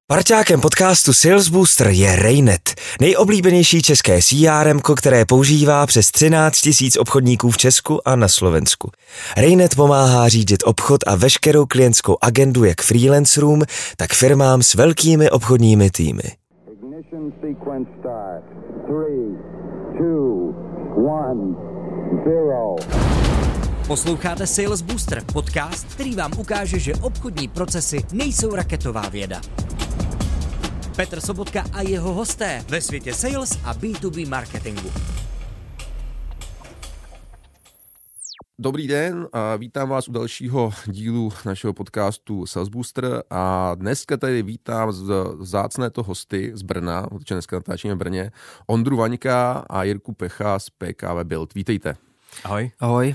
Parťákem podcastu Sales Booster je Raynet, nejoblíbenější české CRM, které používá přes 13 000 obchodníků v Česku a na Slovensku. Raynet pomáhá řídit obchod a veškerou klientskou agendu jak freelancerům, tak firmám s velkými obchodními týmy. Ignition sequence start. 3, 2, 1, 0. Posloucháte Sales Booster, podcast, který vám ukáže, že obchodní procesy nejsou raketová věda. Petr Sobotka a jeho hosté ve světě sales a B2B marketingu. Dobrý den a vítám vás u dalšího dílu našeho podcastu Sales Booster a dneska tady vítám vzácného hosty z Brna, protože dneska natáčíme v Brně, Ondru Vaňka a Jirku Pecha z PKV Build. Vítejte. Ahoj. Ahoj.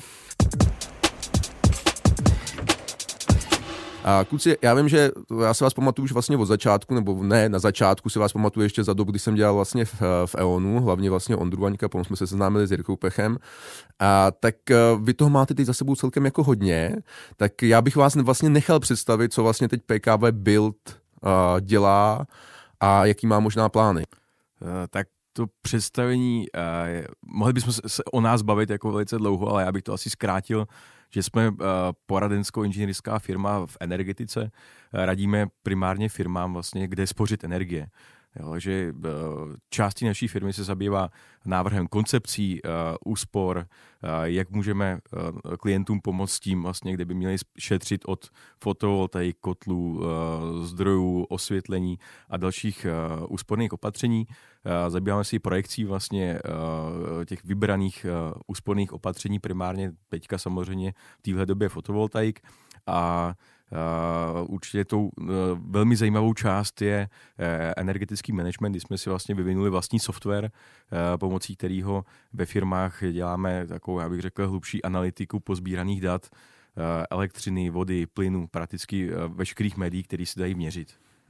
A kluci, já vím, že já si vás pamatuju už vlastně od začátku, nebo ne, na začátku si vás pamatuju ještě za dobu, kdy jsem dělal vlastně v EONu, hlavně vlastně Ondru Vaňka, potom jsme se seznámili s Jirkou Pechem. A tak vy toho máte teď za sebou celkem jako hodně, tak já bych vás vlastně nechal představit, co vlastně teď PKV Build dělá a jaký má možná plány. Tak to představení, mohli bychom se o nás bavit jako velice dlouho, ale já bych to asi zkrátil, že jsme poradenskou-inženýrská firma v energetice, radíme primárně firmám vlastně, kde spořit energie. Jo, že částí naší firmy se zabývá návrhem koncepcí, úspor, jak můžeme klientům pomoct tím, vlastně, kde by měli šetřit od fotovoltaik, kotlů, zdrojů, osvětlení a dalších úsporných opatření. Zabýváme se i projekcí vlastně těch vybraných úsporných opatření, primárně teďka samozřejmě v téhle době fotovoltaik a určitě tou velmi zajímavou část je energetický management, kdy jsme si vlastně vyvinuli vlastní software, pomocí kterého ve firmách děláme takovou, já bych řekl, hlubší analytiku pozbíraných dat, elektřiny, vody, plynu, prakticky veškerých médií, které se dají měřit.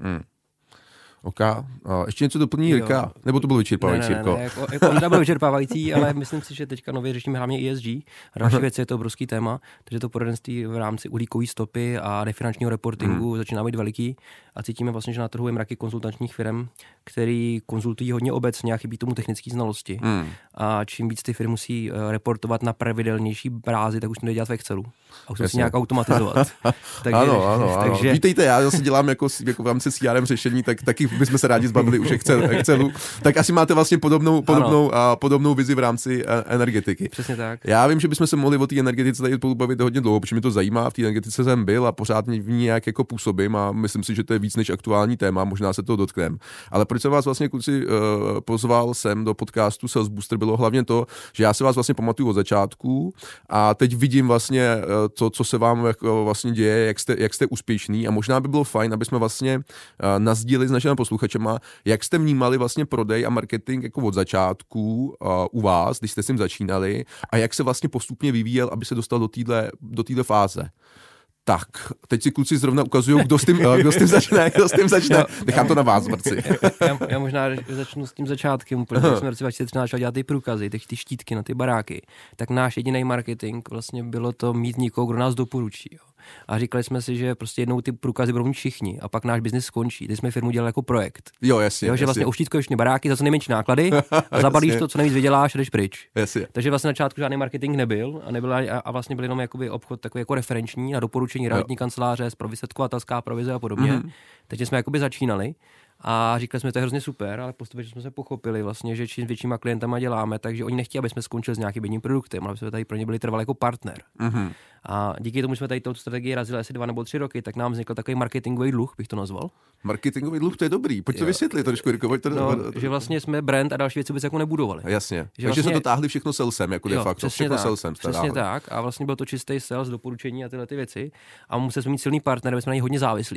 OK. Ještě něco doplní Jirka? Nebo to bylo vyčerpávající, Jirko? Ne, to bylo vyčerpávající, ale myslím si, že teďka nově řešíme hlavně ESG. A další věc je to obrovský téma, takže to poradenství v rámci uhlíkové stopy a nefinančního reportingu začíná být veliký a cítíme vlastně, že na trhu je mraky konzultačních firm, který konzultují hodně obecně a chybí tomu technické znalosti. A čím víc ty firmy musí reportovat na pravidelnější bázi, tak už to dělat v Excelu. A už to si nějak automatizovat. Takže, ano. Vítejte, já zase dělám jako v rámci CRM řešení, tak taky bychom se rádi zbavili už Excelu. Tak asi máte vlastně podobnou vizi v rámci energetiky. Přesně tak. Já vím, že bychom se mohli o té energetice tady bavit hodně dlouho, protože mě to zajímá, v té energetice jsem byl a pořád v ní nějak jako působím a myslím si, že to je víc než aktuální téma, možná se toho dotkneme. Ale proč jsem vás vlastně kluci pozval sem do podcastu Sales Booster, bylo hlavně to, že já si vás vlastně pamatuju od začátku a teď vidím vlastně to, co se vám vlastně děje, jak jste úspěšný a možná by bylo fajn, aby jsme vlastně nasdíleli s našimi posluchačema, jak jste vnímali vlastně prodej a marketing jako od začátku u vás, když jste s tím začínali a jak se vlastně postupně vyvíjel, aby se dostal do téhle fáze. Tak, teď si kluci zrovna ukazují, kdo s tím začne. Nechám to na vás, Marci. Já možná začnu s tím začátkem, protože jsme v roce 2013 dělat ty průkazy, ty štítky na ty baráky, tak náš jediný marketing vlastně bylo to mít někoho, kdo nás doporučí. Jo. A říkali jsme si, že prostě jednou ty průkazy budou mít všichni a pak náš biznis skončí. Teď jsme firmu dělali jako projekt. Jo, jasně. Že vlastně uštítkuješ baráky za co nejmenší náklady a zabalíš to, co nejvíc vyděláš a jdeš pryč. Jasně. Takže vlastně na začátku žádný marketing nebyl a vlastně byl jenom jakoby obchod takový jako referenční na doporučení realitní kanceláře, zprostředkovatelská provize a podobně. Takže jsme jakoby začínali. A říkali jsme, že to je hrozně super, ale postupně jsme se pochopili vlastně, že čím většíma klientama děláme, takže oni nechtějí, aby jsme skončili s nějakým jedním produktem, ale aby jsme tady pro ně byli trvali jako partner. A díky tomu, že jsme tady tu strategii razili asi 2 nebo 3 roky, tak nám vznikl takový marketingový dluh, bych to nazval. Marketingový dluh, to je dobrý. Pojď to vysvětlit trošku, Jirko. Že vlastně jsme brand a další věci vůbec jako nebudovali. Jasně. Takže vlastně, se to táhli všechno salesem, jako de facto. Všechno salesem. Přesně tak. A vlastně byl to čistý sales, doporučení a tyhle ty věci. A museli jsme mít silný partner, aby jsme na něj hodně závislí.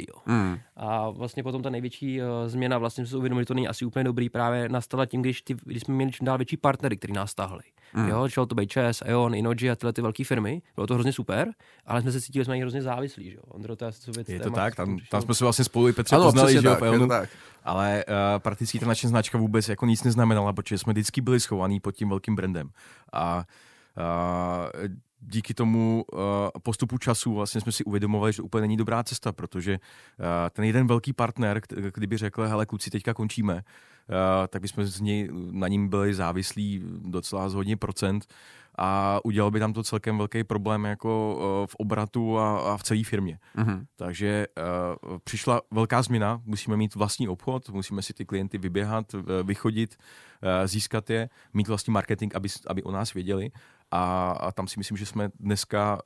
A vlastně potom ta největší změna, vlastně jsme si uvědomili, že to není asi úplně dobrý, právě nastala tím, když jsme měli čím dál větší partnery, kteří nás táhli. Jo, šlo to být ČEZ, EON, Innogy a tyhle ty velké firmy. Bylo to hrozně super, ale jsme se cítili, že jsme hrozně závislí, že? Ondro, to je to tak, tam jsme se vlastně spolu i Petře poznali, že jo, ale prakticky ta naše značka vůbec jako nic neznamenala, protože jsme vždycky byli schovaní pod tím velkým brandem. A díky tomu postupu času vlastně jsme si uvědomovali, že to úplně není dobrá cesta, protože ten jeden velký partner, kdyby řekl, hele kluci, teďka končíme, tak bychom na ním byli závislí docela z hodně procent a udělal by nám to celkem velký problém jako v obratu a v celé firmě. Mm-hmm. Takže přišla velká změna, musíme mít vlastní obchod, musíme si ty klienty vyběhat, vychodit, získat je, mít vlastní marketing, aby o nás věděli. A tam si myslím, že jsme dneska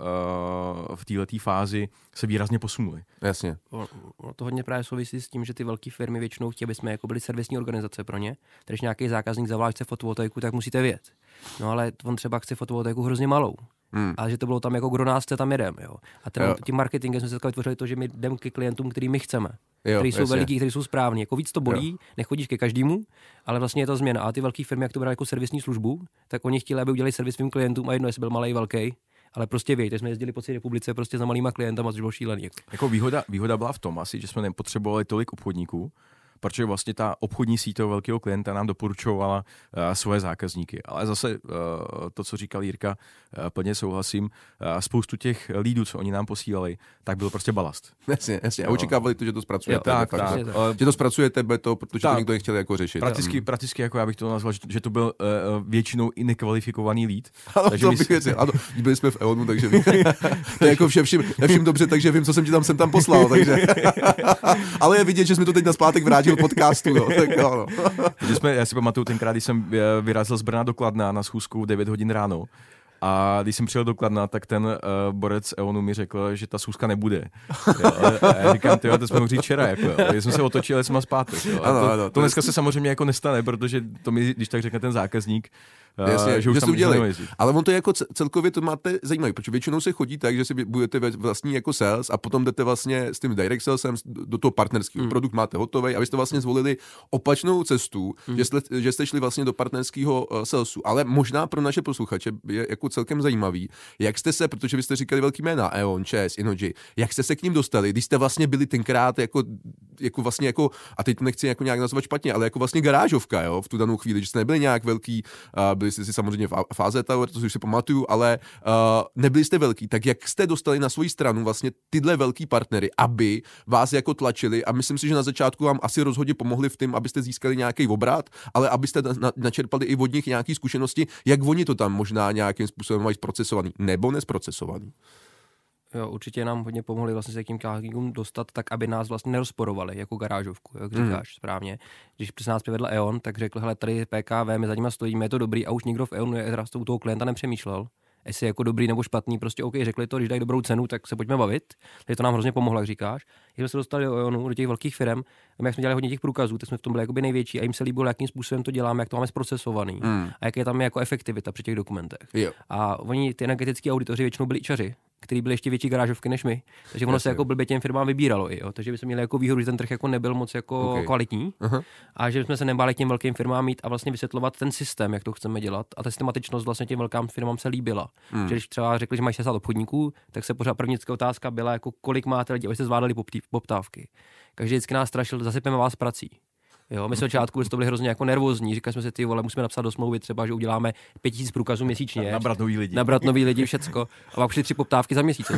v této fázi se výrazně posunuli. Jasně. To hodně právě souvisí s tím, že ty velké firmy většinou chtějí, aby jsme jako byli servisní organizace pro ně. Když nějaký zákazník zavolá, chce fotovoltaiku, tak musíte vědět. No ale on třeba chce fotovoltaiku hrozně malou. A že to bylo tam jako kdo nás chce, tam jedem. Jo. A tím marketingem jsme se vytvořili to, že my jdeme ke klientům, který my chceme. Kteří jsou veliký, kteří jsou správní. Jako víc to bolí, nechodíš ke každému, ale vlastně je to změna. A ty velké firmy, jak to brali jako servisní službu, tak oni chtěli, aby udělali servis svým klientům a jedno, jestli byl malý, velký. Ale prostě věď, jsme jezdili po celé republice prostě za malýma klientama, což bylo šílený. Jako výhoda byla v tom asi, že jsme nepotřebovali tolik obchodníků, protože vlastně ta obchodní síť toho velkého klienta nám doporučovala svoje zákazníky. Ale zase to, co říkal Jirka, plně souhlasím. Spoustu těch lídů, co oni nám posílali, tak byl prostě balast. Jasně. A očekávali to, že to zpracujete. Tak. Že to zpracujete, protože to nikdo nechtěl jako řešit. Prakticky jako já bych to nazval, že to byl většinou i nekvalifikovaný lead. Takže ano, byli jsme v E.ONu, takže to je jako všem dobře, takže vím, co jsem ti tam poslal. Takže. Ale je vidět, že jsme to teď nazpátek vrátili podcastu, no. Tak, no. Já si pamatuju tenkrát, když jsem vyrazil z Brna do Kladna na schůzku 9 hodin ráno. A když jsem přijel do Kladna, tak ten borec E.ONu mi řekl, že ta schůzka nebude. A já říkám, to jsme mohli říct včera. Jako, já jsem se otočil, ale jsem zpátky. To dneska se samozřejmě jako nestane, protože to mi, když tak řekne ten zákazník, jasně, že už tam udělali. Ale on to je jako celkově to máte zajímavý, protože většinou se chodí tak, že si budete vlastní jako sales a potom jdete vlastně s tím direct salesem do toho partnerského. Produkt máte hotový a vy jste vlastně zvolili opačnou cestu, že jste šli vlastně do partnerského salesu. Ale možná pro naše posluchače je jako celkem zajímavý, jak jste se, protože vy jste říkali velký jména, E.ON, ČEZ, Innogy, jak jste se k ním dostali, když jste vlastně byli tenkrát jako vlastně jako, a teď to nechci jako nějak nazvat špatně, ale jako vlastně garážovka, jo, v tu danou chvíli, že jste nebyli nějak velký, byli jste si samozřejmě v fáze Tower, to si pamatuju, ale nebyli jste velký, tak jak jste dostali na svoji stranu vlastně tyhle velký partnery, aby vás jako tlačili a myslím si, že na začátku vám asi rozhodně pomohli v tom, abyste získali nějaký obrat, ale abyste načerpali i od nich nějaké zkušenosti, jak oni to tam možná nějakým způsobem mají zprocesovaný nebo nesprocesovaný. Jo, určitě nám hodně pomohli vlastně se k tím zákazníkům dostat tak, aby nás vlastně nerozporovali jako garážovku, jak říkáš správně. Když přes nás přivedl E.ON, tak řekl, hele, tady PKV, my za nimi stojíme, je to dobrý a už nikdo v E.ONu u toho klienta nepřemýšlel, jestli je jako dobrý nebo špatný, prostě OK, řekli to, když dají dobrou cenu, tak se pojďme bavit. Takže to nám hrozně pomohlo, jak říkáš. Když jsme se dostali do E.ONu, do těch velkých firm, jak jsme dělali hodně těch průkazů, tak jsme v tom byli jakoby největší a jim se líbilo, jakým způsobem to děláme, jak to máme zprocesovaný a jak je tam jako efektivita při těch dokumentech. Jo. A oni ty energetický auditoři většinou byli ičaři, který byli ještě větší garážovky než my. Takže ono se jako blbě těm firmám vybíralo i, jo. Takže by jsme měli jako výhodu, že ten trh jako nebyl moc jako kvalitní. A že jsme se nebáli k těm velkým firmám mít a vlastně vysvětlovat ten systém, jak to chceme dělat. A ta systematičnost vlastně těm velkým firmám se líbila. Že když třeba řekli, že mají 60 obchodníků, tak se pořád první otázka byla jako kolik máte lidí, abyste zvládali poptávky. Takže vždycky nás strašil, zasypeme vás prací. Jo, my jsme začátku to byli hrozně jako nervózní, říkali jsme si, ty vole, musíme napsat do smlouvy třeba, že uděláme 5000 průkazů měsíčně. Nabrat nový lidi, všecko. A pak přišly 3 poptávky za měsíc.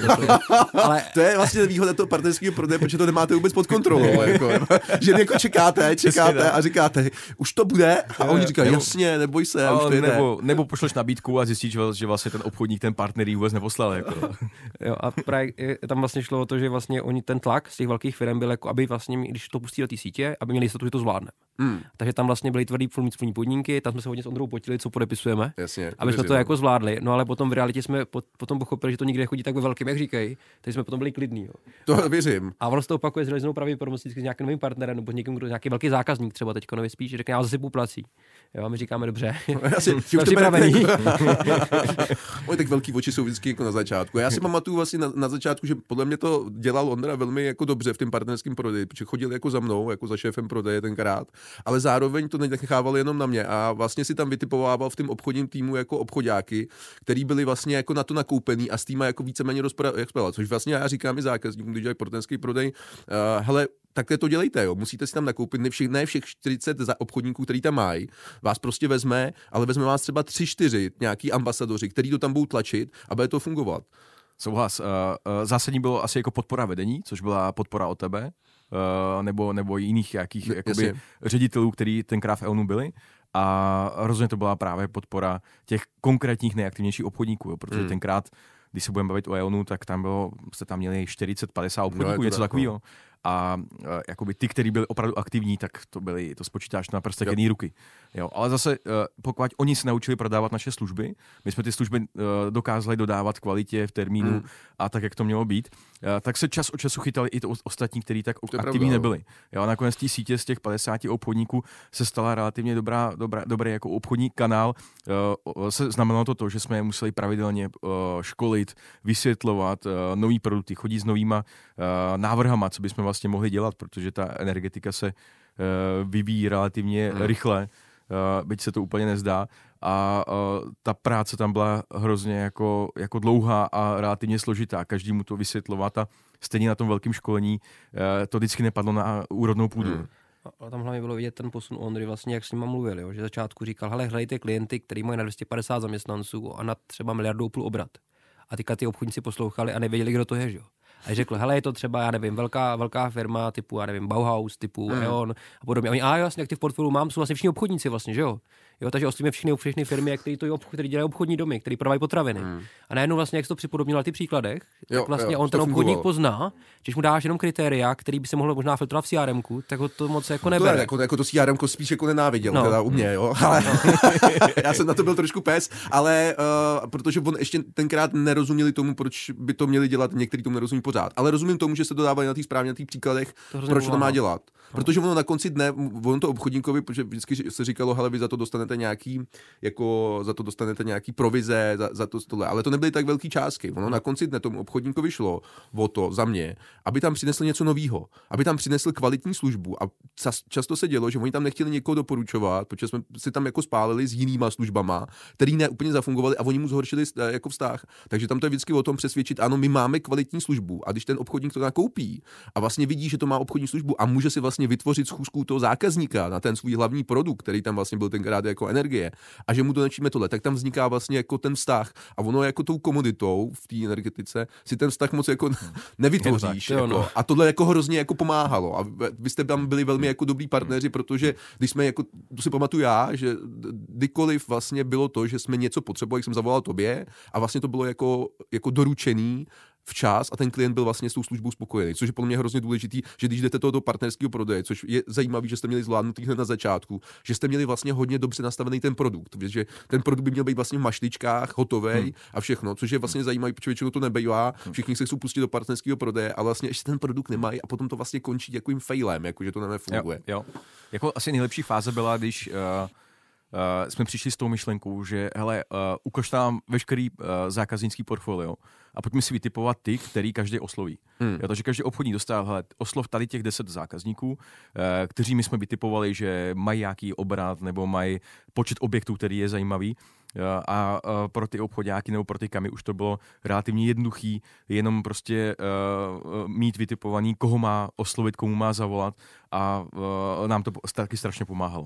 Ale to je vlastně výhoda toho partnerského prodeje, protože to nemáte vůbec pod kontrolou. Jako, že jako čekáte a říkáte, už to bude a oni říkají, jasně, neboj se, už to jde. Nebo pošleš nabídku a zjistíš, že vlastně ten obchodník, ten partner ji vůbec neposlal. Jako. Jo, a právě tam vlastně šlo o to, že vlastně oni ten tlak z těch velkých firm byl jako, aby vlastně, když to pustí do té sítě, aby měli jistotu, že to zvládne. Takže tam vlastně byly tvrdý full podmínky, tam jsme se hodně s Ondrou potili, co podepisujeme, aby jsme to jako zvládli. No ale potom v realitě jsme potom pochopili, že to nikdy nechodí tak ve velkým, jak říkají, takže jsme potom byli klidní. Jo. To věřím. A ono se to opakuje s železnou pravděpodobností s nějakým novým partnerem nebo s někým, kdo nějaký velký zákazník třeba teďko nový spíš, řekne, já zasypu prací. Jo, my říkáme dobře. Jsme připravení. Oni tak velký oči jsou vždycky jako na začátku. Já si pamatuju vlastně na začátku, že podle mě to dělal Ondra velmi jako dobře v tom partnerském prodeji, protože chodil jako za mnou, jako za šéfem prodeje tenkrát, ale zároveň to nechával jenom na mě a vlastně si tam vytipovával v tom obchodním týmu jako obchodáky, který byli vlastně jako na to nakoupený a s týma jako víceméně rozprávali, což vlastně já říkám i zákazníkům, když dělají partnerský prodej, hele, takhle to dělejte, jo. Musíte si tam nakoupit, ne všech 40 obchodníků, který tam mají, vás prostě vezme, ale vezme vás třeba 3-4 nějaký ambasadoři, který to tam budou tlačit a bude to fungovat. Souhlas. Zásadní bylo asi jako podpora vedení, což byla podpora od tebe, nebo jiných jakých jakoby ředitelů, který tenkrát v EONu byli. A rozhodně to byla právě podpora těch konkrétních nejaktivnějších obchodníků, jo, protože tenkrát, když se budeme bavit o EONu, tak jste tam měli 40-50 obchodníků, něco takového. A jakoby ty, kteří byli opravdu aktivní, tak to spočítáš na prstech jedné ruky. Jo, ale zase, pokud oni se naučili prodávat naše služby, my jsme ty služby dokázali dodávat kvalitě v termínu a tak, jak to mělo být, tak se čas od času chytali i to ostatní, kteří tak aktivní nebyli. Jo, a nakonec té sítě z těch 50 obchodníků se stala relativně dobrý jako obchodní kanál. Znamenalo to, že jsme je museli pravidelně školit, vysvětlovat nový produkty, chodit s novýma návrhama, co bychom vlastně mohli dělat, protože ta energetika se vyvíjí relativně rychle, byť se to úplně nezdá. A ta práce tam byla hrozně jako dlouhá a relativně složitá. Každému to vysvětlovat a stejně na tom velkém školení to vždycky nepadlo na úrodnou půdu. A tam hlavně bylo vidět ten posun Ondry, vlastně jak s nima mluvil, jo? Že začátku říkal, hele, hledejte klienty, který mají na 250 zaměstnanců a na třeba 1,5 miliardy obrat. A teďka ty obchodníci poslouchali a nevěděli, kdo to je, že jo. A řekl, hele, je to třeba, já nevím, velká firma typu, já nevím, Bauhaus, typu E.ON a podobně. A oni, jasně, jak ty v portfoliu mám, jsou vlastně všichni obchodníci vlastně, že jo? Jo, takže oslovíme všechny firmy, které dělají obchodní domy, které prodávají potraviny. A najednou vlastně, jak jsi to připodobnil na ty příkladech, tak vlastně on ten obchodník pozná, když mu dáš jenom kritéria, který by se mohlo možná filtrovat v CRMku, tak ho to moc jako nebere. Jako to CRMko spíš jako nenáviděl, teda u mě, jo. Ale já jsem na to byl trošku pes, ale protože on ještě tenkrát nerozuměli tomu, proč by to měli dělat, někteří tomu nerozumí pořád. Ale rozumím tomu, že se to dávají na těch správně na těch příkladech, proč to má dělat. Protože ono na konci dne, ono to obchodníkovi, protože vždycky se říkalo, hele, vy za to dostanete nějaký provize za tohle, ale to nebyly tak velký částky. Ono na konci dne tomu obchodníkovi šlo o to za mě, aby tam přinesl něco nového, aby tam přinesl kvalitní službu a často se dělo, že oni tam nechtěli někoho doporučovat, protože jsme si tam jako spálili s jinýma službama, který ne úplně zafungovaly a oni mu zhoršili jako vztah. Takže tam to je vždycky o tom přesvědčit, ano, my máme kvalitní službu a když ten obchodník to nakoupí a vlastně vidí, že to má obchodní službu a může si vlastně vytvořit schůzku toho zákazníka na ten svůj hlavní produkt, který tam vlastně byl tenkrát jako energie, a že mu donačíme tohle, tak tam vzniká vlastně jako ten vztah a ono jako tou komoditou v té energetice si ten vztah moc jako nevytvoříš. Jako, a tohle jako hrozně jako pomáhalo a vy jste tam byli velmi jako dobrý partneři, protože když jsme jako, to si pamatuju já, že kdykoliv vlastně bylo to, že jsme něco potřebovali, jsem zavolal tobě a vlastně to bylo jako doručený včas a ten klient byl vlastně s tou službou spokojený, což je podle mě hrozně důležitý, že když jdete do partnerského prodeje, což je zajímavé, že jste měli zvládnutý hned na začátku, že jste měli vlastně hodně dobře nastavený ten produkt, že ten produkt by měl být vlastně v mašličkách, hotovej a všechno, což je vlastně zajímavé, protože většinou to nebývá, všichni se chcou pustit do partnerského prodeje, ale vlastně ještě ten produkt nemají a potom to vlastně končí jakým failem, jako že to nefunguje. Jo. Jako asi nejlepší fáze byla, když jsme přišli s tou myšlenkou, že hele, ukaž tam veškerý zákaznický portfolio a pojďme si vytipovat ty, který každý osloví. Takže každý obchodní dostal, hele, oslov tady těch 10 zákazníků, kteří my jsme vytipovali, že mají nějaký obrat nebo mají počet objektů, který je zajímavý. A pro ty obchodáky nebo pro ty kamy už to bylo relativně jednoduchý, jenom prostě mít vytipovaný, koho má oslovit, komu má zavolat a nám to taky strašně pomáhalo.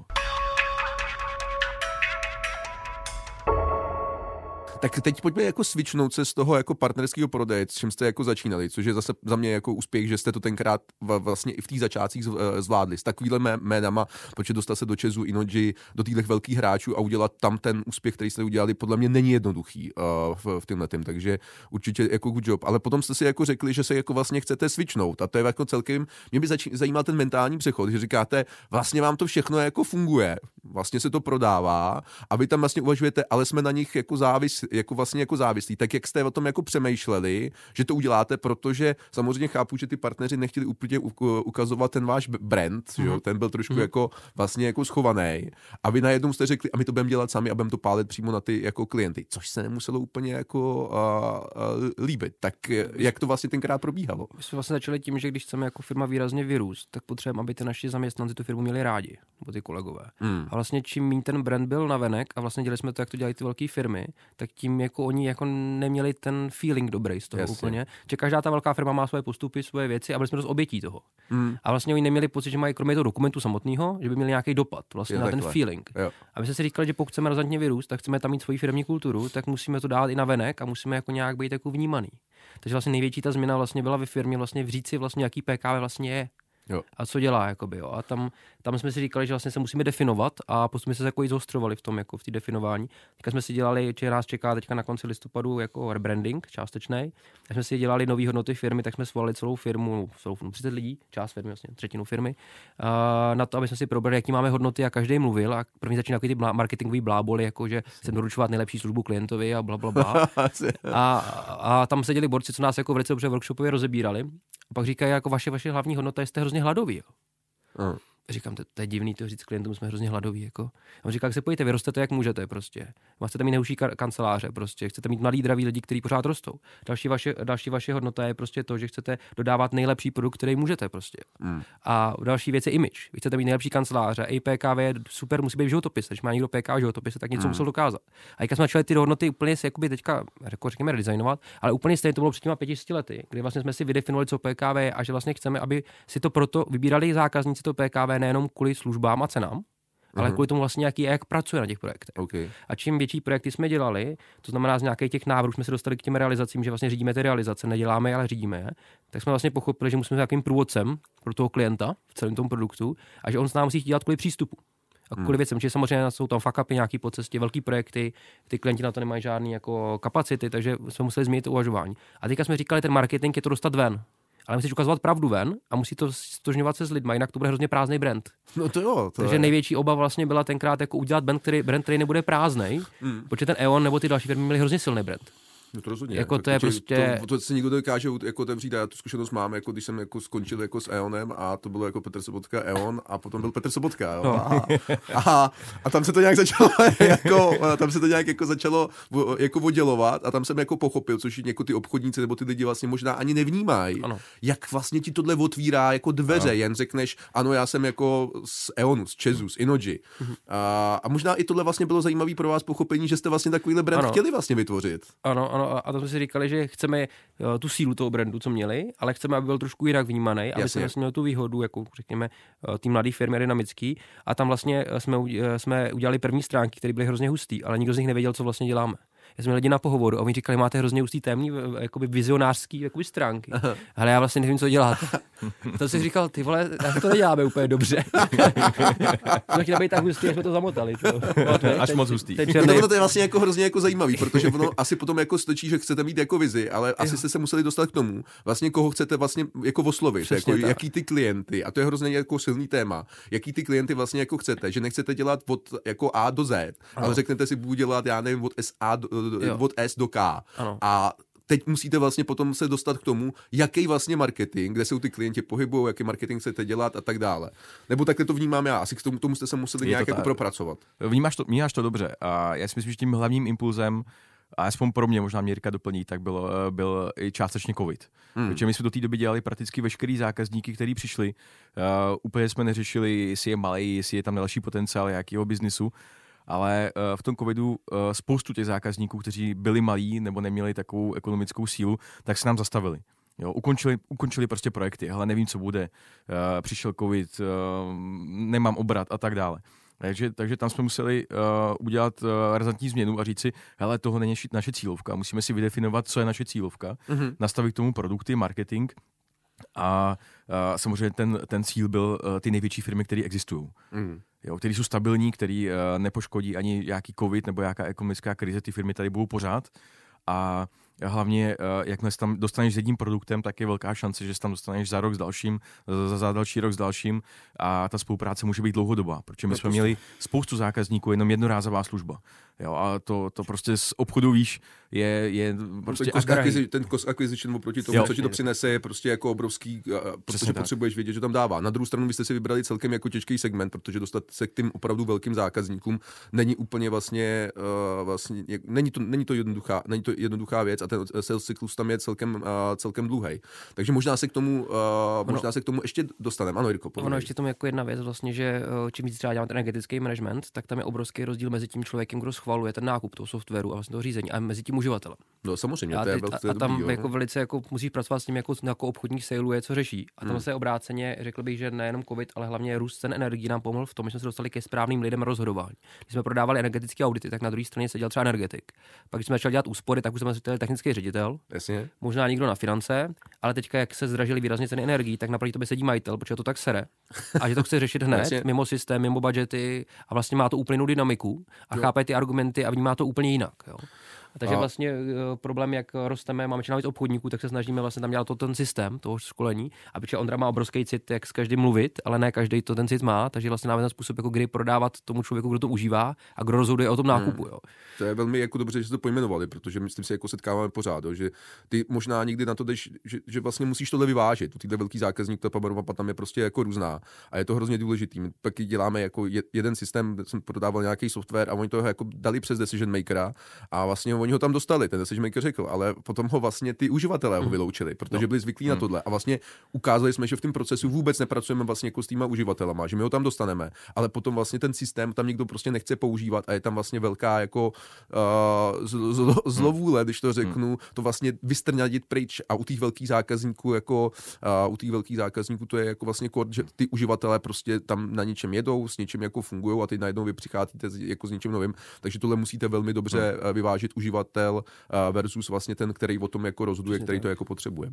Tak teď pojďme jako switchnout se z toho jako partnerského prodeje, s čím jste jako začínali, což je zase za mě jako úspěch, že jste to tenkrát vlastně i v těch začátcích zvládli. S takovýhle jménama, protože dostat se do Česu, Inoji, do těch velkých hráčů a udělat tam ten úspěch, který jste udělali, podle mě není jednoduchý v tomhletem, takže určitě jako good job. Ale potom jste si jako řekli, že se jako vlastně chcete switchnout a to je jako celkem, mě by zajímal ten mentální přechod, že říkáte, vlastně vám to všechno jako funguje, vlastně se to prodává a vy tam vlastně uvažujete, ale jsme na nich jako závislí, tak jak jste o tom jako přemýšleli, že to uděláte, protože samozřejmě chápu, že ty partneři nechtěli úplně ukazovat ten váš brand, že jo? Ten byl trošku jako vlastně jako schovaný a vy najednou jste řekli, a my to budeme dělat sami a budeme to pálit přímo na ty jako klienty, což se nemuselo úplně jako líbit. Tak jak to vlastně tenkrát probíhalo? My jsme vlastně začali tím, že když chceme jako firma výrazně vyrůst, tak potřebujeme, aby ty naši zaměstnanci tu firmu měli rádi, nebo ty kolegové. A vlastně čím méně ten brand byl navenek a vlastně dělali jsme to, jak to dělají ty velké firmy, tak tím jako oni jako neměli ten feeling dobrý z toho úplně. Že každá ta velká firma má svoje postupy, svoje věci a byli jsme dost obětí toho. A vlastně oni neměli pocit, že mají kromě toho dokumentu samotného, že by měli nějaký dopad vlastně na ten feeling. Jo. A my jsme si říkali, že pokud chceme razantně vyrůst, tak chceme tam mít svoji firmní kulturu, tak musíme to dát i navenek a musíme jako nějak být jako vnímaný. Takže vlastně největší ta změna vlastně byla ve firmě vlastně vříct si vlastně, jaký PKV vlastně je. Jo. A co dělá, jakoby, jo. A tam jsme si říkali, že vlastně se musíme definovat a postupně se jako i zostrovali v tom, jako v té definování. Teďka jsme si dělali, že nás čeká teďka na konci listopadu jako rebranding částečný. Tak jsme si dělali nový hodnoty firmy, tak jsme svolali celou firmu, 30 lidí, část firmy, vlastně třetinu firmy, na to, aby jsme si probrali, jaký máme hodnoty a každý mluvil a první začíná takový ty marketingový bláboli, jako že chceme doručovat nejlepší službu klientovi a blablabla. a tam seděli borci, co nás jako velice dobře workshopově rozebírali. A pak říkají, jako vaše hlavní hodnota, jste hrozně hladoví. Jo. Říkám, to je divný to říct klientům, jsme hrozně hladoví. Jako. A on říká, jak se pojíte, vy rostete, jak můžete prostě. Chcete mít neuší kanceláře, prostě. Chcete mít mladý, draví lidi, kteří pořád rostou. Další vaše hodnota je prostě to, že chcete dodávat nejlepší produkt, který můžete prostě. A další věc je image. Vy chcete mít nejlepší kanceláře, i PKV je super, musí být v životopise. Když má někdo PKV v životopise, tak něco musel dokázat. A jak jsme začali ty hodnoty úplně se jakoby teďka, řekněme, redesignovat, ale úplně stejně to bylo před těma 500 lety, kdy vlastně jsme si vydefinovali, co PKV je a že vlastně chceme, aby si to proto vybírali zákazníci to PKV nejenom kvůli službám a cenám, ale kvůli tomu vlastně, jak pracuje na těch projektech. Okay. A čím větší projekty jsme dělali, to znamená z nějakých těch návrhů jsme se dostali k těm realizacím, že vlastně řídíme ty realizace, neděláme je, ale řídíme je, tak jsme vlastně pochopili, že musíme být nějakým průvodcem pro toho klienta v celém tom produktu a že on s námi musí dělat kvůli přístupu. A kvůli věcem, že samozřejmě jsou tam fuck-upy nějaký po cestě, velký projekty, ty klienti na to nemají žádný jako kapacity, takže jsme museli změnit to uvažování. A teďka jsme říkali, ten marketing je to dostat ven. Ale musíš ukazovat pravdu ven a musí to stožňovat se s lidma, jinak to bude hrozně prázdný brand. No to jo. Takže největší obava vlastně byla tenkrát jako udělat brand, který nebude prázdnej, protože ten E.ON nebo ty další firmy měly hrozně silný brand. No to rozhodně. Jako to je prostě... To se nikdo dokáže jako otevřít, já tu zkušenost mám, jako když jsem jako skončil jako s E.ONem a to bylo jako Petr Sobotka E.ON a potom byl Petr Sobotka, jo. No. A tam se to nějak začalo začalo jako oddělovat a tam jsem jako pochopil, což jako ty obchodníci nebo ty lidi vlastně možná ani nevnímají, jak vlastně ti tohle otvírá jako dveře, jen řekneš, ano, já jsem jako z E.ONu, z Česu, z Inoji. A možná i tohle vlastně bylo zajímavé pro vás pochopení, že jste vlastně takovýhle brand chtěli vlastně vytvořit. Ano, a to jsme si říkali, že chceme tu sílu toho brandu, co měli, ale chceme, aby byl trošku jinak vnímaný, aby jsme měli tu výhodu, jako řekněme, tým mladý firmy dynamický. A tam vlastně jsme udělali první stránky, které byly hrozně hustý, ale nikdo z nich nevěděl, co vlastně děláme. Já jsme lidi na pohovoru a oni říkali, máte hrozně hustý témní, jakoby vizionářský jakoby stránky. Ale já vlastně nevím, co dělat. To si říkal, ty vole, to neděláme úplně dobře. To chtěla být tak hustý, jsme to zamotali. Až moc hustý. To je vlastně jako hrozně jako zajímavý, protože ono asi potom jako stočí, že chcete mít jako vizi, ale asi jste se museli dostat k tomu, vlastně koho chcete vlastně jako oslovit, jako jaký ty klienty, a to je hrozně jako silný téma, jaký ty klienty vlastně jako chcete, že nechcete dělat od jako A do Z, ale řeknete si, budu dělat, já nevím, od S do K. Ano. A teď musíte vlastně potom se dostat k tomu, jaký vlastně marketing, kde se ty klienti pohybují, jaký marketing chcete dělat a tak dále. Nebo takhle to vnímám já. Asi k tomu jste se museli nějak jako propracovat. Vnímáš to dobře. A já si myslím, že tím hlavním impulzem, a aspoň pro mě, možná mě Jirka doplní, tak byl i částečně covid. Protože my jsme do té doby dělali prakticky veškerý zákazníky, kteří přišli. Úplně jsme neřešili, jestli je malý, jestli je tam další potenciál jakého biznisu. Ale v tom covidu spoustu těch zákazníků, kteří byli malí nebo neměli takovou ekonomickou sílu, tak se nám zastavili. Jo, ukončili prostě projekty, ale nevím, co bude. Přišel covid, nemám obrat a tak dále. Takže tam jsme museli udělat razantní změnu a říct si, hele, tohle není naše cílovka. Musíme si vydefinovat, co je naše cílovka, nastavit k tomu produkty, marketing a samozřejmě ten cíl byl ty největší firmy, které existují. Který jsou stabilní, který nepoškodí ani nějaký covid nebo nějaká ekonomická krize, ty firmy tady budou pořád. A hlavně, jakmile se tam dostaneš s jedním produktem, tak je velká šance, že se tam dostaneš za rok s dalším, za další rok s dalším a ta spolupráce může být dlouhodobá, protože my jsme měli spoustu zákazníků, jenom jednorázová služba. Jo, a to prostě z obchodu, víš, je prostě ten cost acquisition oproti tomu, co ti to přinese, je prostě jako obrovský, protože potřebuješ vědět, že tam dává. Na druhou stranu byste si vybrali celkem jako těžký segment, protože dostat se k tím opravdu velkým zákazníkům není úplně vlastně není to jednoduchá věc. a ten sales cyklus tam je celkem dlouhý. Takže možná se k tomu ještě dostaneme. Ano, Jirko, ono ještě tomu jako jedna věc vlastně, že čím víc třeba děláme ten energetický management, tak tam je obrovský rozdíl mezi tím člověkem, kdo schvaluje ten nákup toho softwaru a vlastně toho řízení, a mezi tím uživatelem. No samozřejmě, a tam dobrý, jako velice jako musíš pracovat s tím, jako obchodník saluje, co řeší. A tam se obráceně řekl bych, že nejenom covid, ale hlavně růst cen energií nám pomohl v tom, že jsme se dostali ke správným lidem rozhodování. Když jsme prodávali energetické audity, tak na druhé straně seděl třeba energetik. Pak když jsme začali dělat úspory, tak už jsme seděl technický ředitel. Jasně. Možná někdo na finance, ale teďka jak se zdražily výrazně ceny energií, tak naproti tobě sedí majitel, protože to tak sere. A že to chce řešit hned, mimo systém, mimo budgety, a vlastně má to úplně jinou dynamiku a chápe ty argumenty a vnímá to úplně jinak, jo. Takže vlastně problém, jak rosteme, máme čím víc obchodníků, tak se snažíme vlastně tam dělat ten systém toho školení, a protože Ondra má obrovský cit, jak s každým mluvit, ale ne každý to ten cit má, takže vlastně máme ten způsob, jako kdy prodávat tomu člověku, kdo to užívá a kdo rozhoduje o tom nákupu. Jo. To je velmi jako dobře, že to pojmenovali, protože myslím si, jako setkáváme pořád, jo, že ty možná někdy na to jdeš, že vlastně musíš tohle vyvážit. U týhle velký zákazník, ta mapa tam je prostě jako různá a je to hrozně důležitý. My taky děláme jako jeden systém, jsem prodával nějaký software a oni to jako dali přes decision makera a vlastně oni ho tam dostali, ten decision maker řekl, ale potom ho vlastně ty uživatelé ho vyloučili, protože byli zvyklí na tohle a vlastně ukázali jsme, že v tom procesu vůbec nepracujeme vlastně jako s týma uživatelama, že my ho tam dostaneme, ale potom vlastně ten systém tam někdo prostě nechce používat a je tam vlastně velká jako zlovůle, když to řeknu, to vlastně vystrňadit pryč, a u těch velkých zákazníků to je jako vlastně kód, že ty uživatelé prostě tam na něčem jedou, s něčím jako fungujou a teď najednou vy přicházíte jako s něčím novým, takže tohle musíte velmi dobře vyvážit, uživatel versus vlastně ten, který o tom jako rozhoduje, který to jako potřebuje.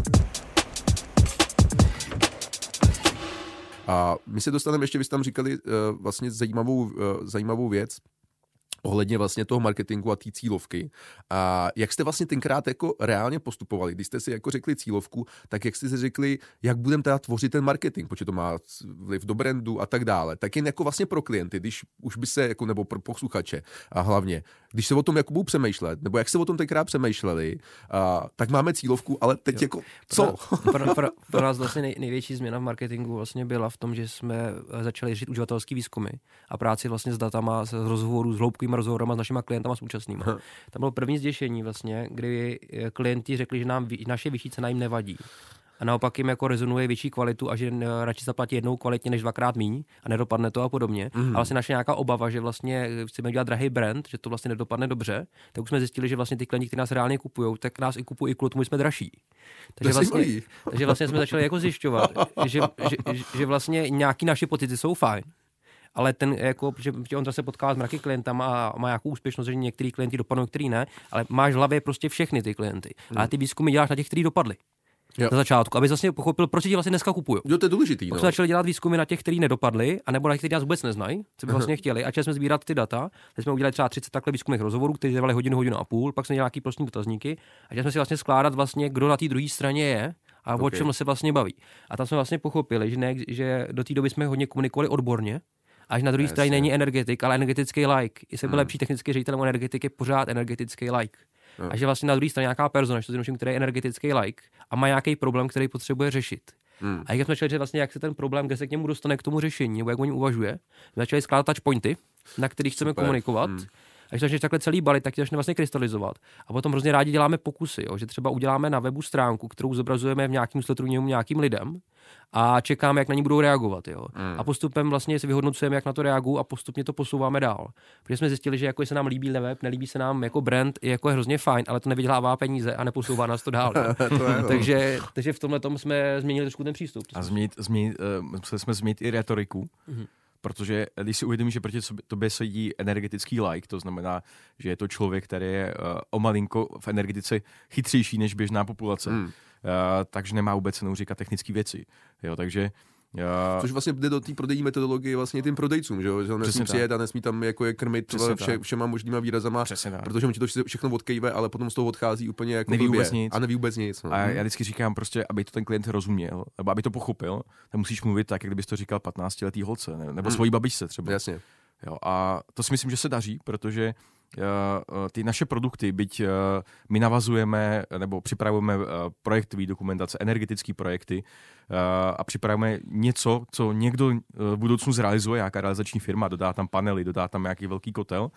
A my se dostaneme ještě, vy jste tam říkali vlastně zajímavou věc ohledně vlastně toho marketingu a té cílovky. A jak jste vlastně tenkrát jako reálně postupovali? Když jste si jako řekli cílovku, tak jak jste si řekli, jak budeme teda tvořit ten marketing, protože to má vliv do brandu a tak dále. Tak jen jako vlastně pro klienty, když už by se jako, nebo pro posluchače a hlavně, když se o tom jako budou přemýšlet, nebo jak se o tom tenkrát přemýšleli, tak máme cílovku, ale teď jako co? Pro nás vlastně největší změna v marketingu vlastně byla v tom, že jsme začali řešit uživatelský výzkumy a práci vlastně s datama, s rozhovorů, s hloubkovými rozhovorama s našimi klientama současnými. Tam bylo první zděšení vlastně, kdy klienti řekli, že nám naše vyšší cena jim nevadí. A naopak jim jako rezonuje větší kvalitu a že radši zaplatí jednou kvalitně než dvakrát míň a nedopadne to a podobně. A vlastně naše nějaká obava, že vlastně chceme dělat drahý brand, že to vlastně nedopadne dobře, tak už jsme zjistili, že vlastně ty klienti, kteří nás reálně kupují, tak nás i kupují i kvůli tomu, jsme dražší. Takže vlastně jsme začali jako zjišťovat, že vlastně nějaký naše pocity jsou fajn. Ale ten, jako, že on se potkává s mraky klientama a má nějakou úspěšnost, že některý klienti dopadnou, některý ne, ale máš v hlavě prostě všechny ty klienty. A ty výzkumy děláš na těch, kteří dopadli. Jo. Na začátku, aby vlastně pochopil, proč ti vlastně dneska kupují. Jo, to je důležitý. Pak jsme začali dělat výzkumy na těch, kteří nedopadli, anebo na těch, kteří nás vůbec neznají, co by vlastně chtěli. A začali jsme sbírat ty data. Teď jsme udělali třeba 30 takhle výzkumných rozhovorů, kteří trvali hodinu a půl, pak jsme dělali nějaký prostý dotazníky a začali jsme si vlastně skládat vlastně, kdo na té druhé straně je a o čem se vlastně baví. A tam jsme vlastně pochopili, že do té doby jsme hodně komunikovali odborně. Až na druhé straně není energetik, ale energetický like. Jestli byl lepší technický ředitel energetik, je pořád energetický like. A že vlastně na druhé straně nějaká persona, který je energetický like a má nějaký problém, který potřebuje řešit. A jak jsme začali, že vlastně jak se ten problém, kde se k němu dostane k tomu řešení, nebo jak o něm uvažuje, jsme začali skládat touchpointy, na kterých chceme komunikovat. A když takhle celý balit, tak začne vlastně krystalizovat. A potom hrozně rádi děláme pokusy, že třeba uděláme na webu stránku, kterou zobrazujeme v nějakým newsletteru nějakým lidem a čekáme, jak na ní budou reagovat. A postupem vlastně si vyhodnocujeme, jak na to reagují a postupně to posouváme dál. Protože jsme zjistili, že jako se nám líbí web, nelíbí se nám jako brand, jako je hrozně fajn, ale to nevydělává peníze a neposouvá nás to dál. takže v tomhle tom jsme změnili trošku ten přístup. A museli jsme změnit i retoriku. Protože když si uvědomíš, že proti tobě sedí energetický like, to znamená, že je to člověk, který je o malinko v energetice chytřejší než běžná populace, takže nemá vůbec cenu říkat technické věci. Jo, takže což vlastně jde do té prodejní metodologie vlastně tím prodejcům, že on nesmí přijet a nesmí tam jako je krmit všema možnýma výrazama, protože on ti to všechno odkejve, ale potom z toho odchází úplně jako neví vůbec nic. A neví vůbec nic. No. A já vždycky říkám prostě, aby to ten klient rozuměl, nebo aby to pochopil, tak musíš mluvit tak, jak kdybys to říkal 15letý holce, nebo svojí babičce třeba. Jasně. Jo, a to si myslím, že se daří, protože ty naše produkty, byť my navazujeme nebo připravujeme projektové dokumentace, energetické projekty a připravujeme něco, co někdo v budoucnu zrealizuje, nějaká realizační firma, dodá tam panely, dodá tam nějaký velký kotel,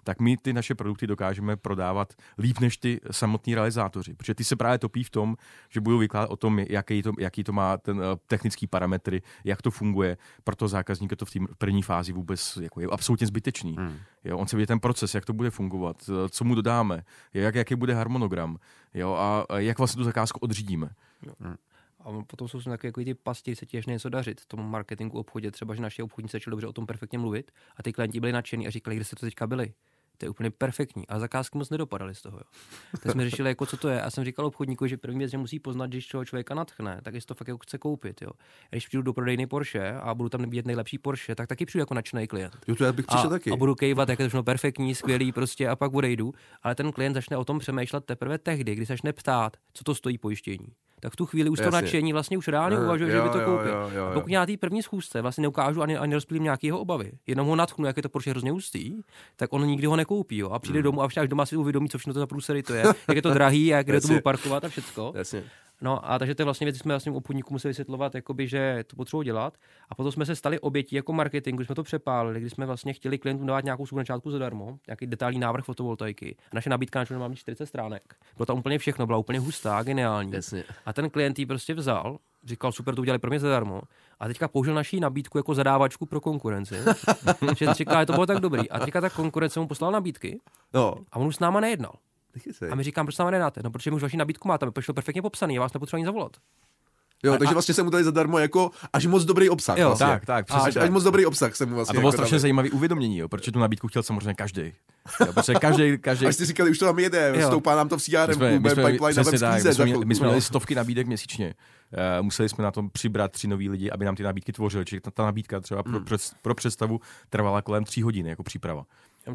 tak my ty naše produkty dokážeme prodávat líp než ty samotní realizátoři, protože ty se právě topí v tom, že budou vykládat o tom, jaký to má ten technický parametry, jak to funguje. Pro toho zákazníka to v té první fázi vůbec jako je absolutně zbytečný. Jo, on se vidí ten proces, jak to bude fungovat, co mu dodáme, jaký bude harmonogram, jo, a jak vlastně tu zakázku odřídíme. A potom jsou takové jako ty pasti, se těžně něco dařit v tom marketingu, obchodě, třeba, že naši obchodníci začali dobře o tom perfektně mluvit a ty klienti byli nadšení a říkali, kde jste to teďka byli. To je úplně perfektní, ale zakázky moc nedopadaly z toho. Jo. Tak jsme řešili, jako co to je. A jsem říkal obchodníku, že první věc, že musí poznat, když toho člověka nadchne, tak jestli to fakt jako chce koupit. Jo. A když přijdu do prodejny Porsche a budu tam vidět nejlepší Porsche, tak taky přijdu jako nadšený klient. Jo, to já bych přišel taky. A budu kejvat, jak je to všechno perfektní, skvělý prostě a pak odejdu. Ale ten klient začne o tom přemýšlet teprve tehdy, když začne ptát, co to stojí pojištění. Tak v tu chvíli už to nadšení vlastně už reálně uvažuje, že by to koupil. A pokud na té první schůzce vlastně neukážu ani nerozptýlím nějaký jeho obavy, jenom ho nadchnu, jak je to Porsche hrozně hustý, tak on nikdy ho nekoupí, jo. A přijde domů a až doma si uvědomí, co všechno to za průsery to je, jak je to drahý, a jak kde to budu parkovat a všecko. No a takže to je vlastně věc, jsme vlastně obchodníku museli vysvětlovat, jakoby, že to potřebuji dělat. A potom jsme se stali obětí jako marketingu, když jsme to přepálili, když jsme vlastně chtěli klientům dávat nějakou službu na začátku zadarmo, nějaký detailní návrh fotovoltaiky. A naše nabídka na má 40 stránek. Bylo tam úplně všechno, byla úplně hustá, geniální. Jasně. A ten klient ji prostě vzal, říkal, super, to udělali pro mě zadarmo. A teďka použil naší nabídku jako zadávačku pro konkurenci. Takže říkal, to bylo tak dobrý. A teďka ta konkurence mu poslala nabídky. No. A on už s náma nejednal. A my říkám, proč s náma nedáte? No, protože my už vaši nabídku máte, to je perfektně popsaný, já vás nepotřebuji ani zavolat. Jo, takže vlastně jsem mu dali zadarmo jako až moc dobrý obsah. Jo, vlastně. tak, až moc dobrý obsah jsem mu vlastně. A to bylo jako strašně zajímavé uvědomění, jo, protože tu nabídku chtěl samozřejmě každý. Protože každý. Až jste říkali, už to tam jede, stoupá nám to v CRM, pipeline na web skvíze. My jsme měli stovky nabídek měsíčně. Museli jsme na tom přibrat 3 nový lidi, aby nám ty nabídky tvořili. Čili ta nabídka třeba pro představu trvala kolem 3 hodin jako příprava.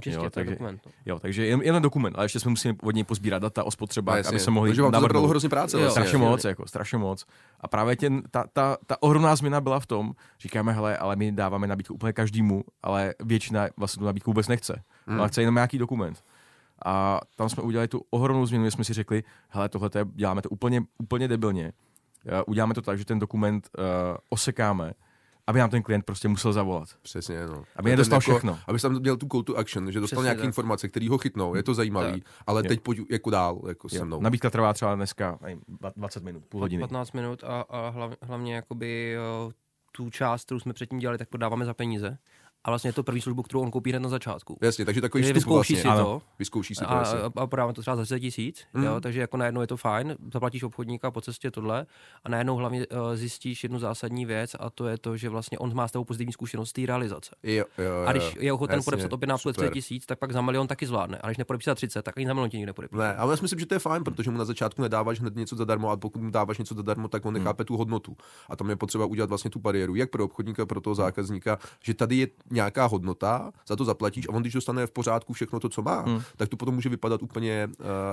Takže jen dokument, ale ještě jsme museli od něj pozbírat data o spotřebách, aby se mohli navrhnout hrozně práce. Strašně moc. A právě ta ohromná změna byla v tom, říkáme, hele, ale my dáváme nabídku úplně každému, ale většina vlastně tu nabídku vůbec nechce. Ale chce jenom nějaký dokument. A tam jsme udělali tu ohromnou změnu, že jsme si řekli, hele, tohle děláme to úplně debilně. Uděláme to tak, že ten dokument osekáme, aby nám ten klient prostě musel zavolat. Přesně, no. Aby nedostal všechno. Aby tam měl tu call to action, že dostal nějaké informace, které ho chytnou, je to zajímavý, ale teď pojď jako dál, jako se mnou. Nabídka trvá třeba dneska 20 minut, půl hodiny. 15 minut a hlavně jakoby tu část, kterou jsme předtím dělali, tak prodáváme za peníze. A vlastně je to první službu, kterou on koupí hned na začátku. Jasně, takže takový vstup vlastně. Vyzkouší si to. A prodáváme to třeba za 10 000, jo, takže jako najednou je to fajn, zaplatíš obchodníka po cestě tohle a najednou hlavně zjistíš jednu zásadní věc a to je to, že vlastně on má s tebou pozitivní zkušenost té realizace. Jo, a když je ochoten podepsat opět na 30 000, tak pak za milion taky zvládne. A když nepodepíše za 30, tak ani za milion ti nikdy nepodepíše. Ne, ale já si myslím, že to je fajn, protože mu na začátku nedáváš hned něco zadarmo, a pokud mu dáváš něco zadarmo, tak on nechápe tu hodnotu. A tam je potřeba udělat vlastně tu bariéru, jak pro obchodníka, pro toho zákazníka, že tady je nějaká hodnota, za to zaplatíš a on když dostane v pořádku všechno to, co má, tak to potom může vypadat úplně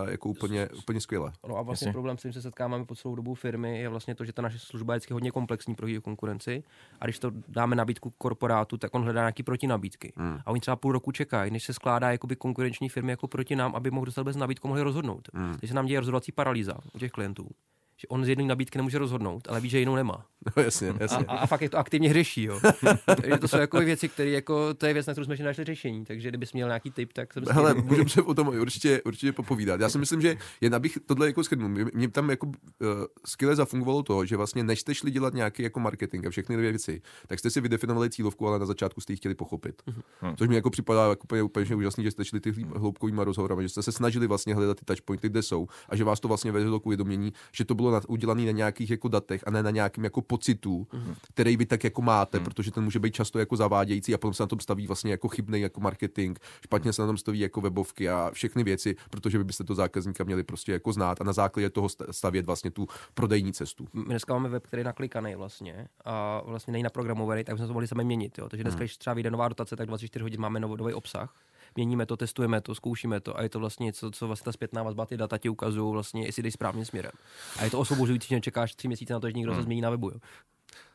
skvěle. No a vlastně problém, s tím se setkáváme po celou dobu firmy, je vlastně to, že ta naše služba je vždycky hodně komplexní pro konkurenci a když to dáme nabídku korporátu, tak on hledá nějaký protinabídky. A oni třeba půl roku čekají, než se skládá jakoby konkurenční firmy jako proti nám, aby mohl dostat bez nabídku, mohli rozhodnout. Takže se nám děje rozhodovací paralýza u těch klientů. Že on z jedné nabídky nemůže rozhodnout, ale ví, že jinou nemá. No, jasně. A fakt je to aktivně řeší, jo. Takže to jsou jako věci, které jako to je věc, na kterou jsme ještě našli řešení, takže kdybys měl nějaký tip, tak se hele, můžeme se o tom určitě popovídat. Já si myslím, že jen abych tohle jako shrnul, mě tam jako skvěle zafungovalo to, že vlastně než jste šli dělat nějaký jako marketing a všechny dvě věci, tak jste si vydefinovali cílovku, ale na začátku jste ji chtěli pochopit. Což mi jako připadá jako úplně úžasný, že jste šli ty hloubkovýma rozhovorama, že jste se snažili vlastně hledat ty touchpointy, kde jsou, a že vás to vlastně vedlo k uvědomění, že to bylo udělané na nějakých jako datech a ne na nějakým jako pocitu, který vy tak jako máte, protože ten může být často jako zavádějící a potom se na tom staví vlastně jako chybný jako marketing, špatně se na tom staví jako webovky a všechny věci, protože vy byste to zákazníka měli prostě jako znát a na základě toho stavět vlastně tu prodejní cestu. My dneska máme web, který je naklikaný vlastně a vlastně není naprogramovaný, tak jsme to mohli sami měnit, jo. Takže dneska, když třeba vyjde nová dotace, tak 24 hodin máme nový obsah. Měníme to, testujeme to, zkoušíme to a je to vlastně něco, co vlastně ta zpětná vazba, ty data ti ukazují vlastně, jestli jdeš správným směrem. A je to osvobozující, že čekáš 3 měsíce na to, že někdo se změní na webu. Jo.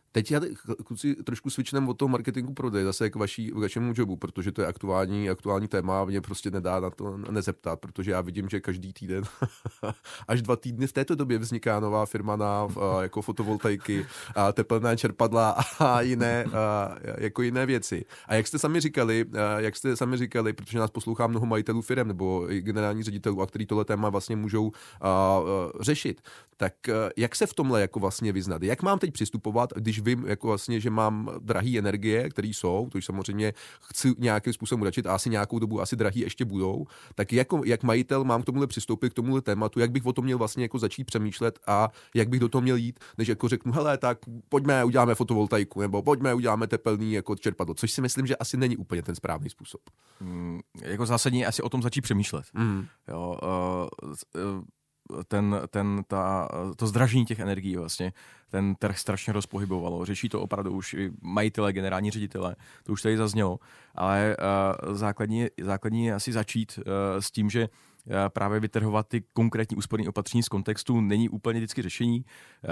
Teď já kluci trošku switchnem od toho marketingu prodeje zase k vašemu jobu, protože to je aktuální téma a mě prostě nedá na to nezeptat, protože já vidím, že každý týden až 2 týdny v této době vzniká nová firma na jako fotovoltaiky a tepelná čerpadla a jiné věci. A jak jste sami říkali, protože nás poslouchá mnoho majitelů firem nebo i generální ředitelů, a který tohle téma vlastně můžou řešit, tak jak se v tomhle jako vlastně vyznat? Jak mám teď přistupovat, když vím jako vlastně, že mám drahé energie, které jsou, to už samozřejmě chci nějakým způsobem uračit a asi nějakou dobu asi drahý ještě budou, tak jak majitel mám k tomuhle přistoupit, k tomuhle tématu, jak bych o tom měl vlastně jako začít přemýšlet a jak bych do toho měl jít, než jako řeknu, hele, tak pojďme, uděláme fotovoltaiku, nebo pojďme, uděláme tepelný jako čerpadlo, což si myslím, že asi není úplně ten správný způsob. Jako zásadně asi o tom začít přemýšlet. Jo, to zdražení těch energií vlastně, ten trh strašně rozpohybovalo. Řeší to opravdu už i majitele, generální ředitele, to už tady zaznělo, ale základní je asi začít s tím, že právě vytrhovat ty konkrétní úsporné opatření z kontextu není úplně vždycky řešení.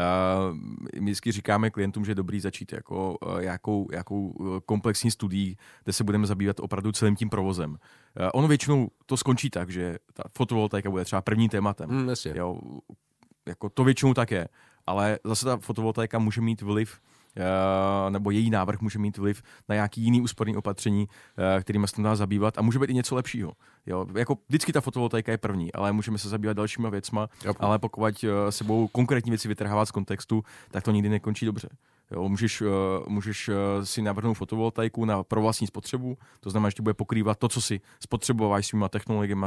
My vždycky říkáme klientům, že je dobrý začít jako jakou komplexní studií, kde se budeme zabývat opravdu celým tím provozem. Ono většinou to skončí tak, že ta fotovoltaika bude třeba prvním tématem. Jo, jako to většinou tak je, ale zase ta fotovoltaika může mít vliv nebo její návrh může mít vliv na nějaký jiný úsporný opatření, kterými se tam dá zabývat a může být i něco lepšího. Jo, jako vždycky ta fotovoltaika je první, ale můžeme se zabývat dalšíma věcma, ale pokud se budou konkrétní věci vytrhávat z kontextu, tak to nikdy nekončí dobře. Jo, můžeš si navrhnout fotovoltaiku pro vlastní spotřebu, to znamená, že ti bude pokrývat to, co si spotřebováš svýma technologiemi,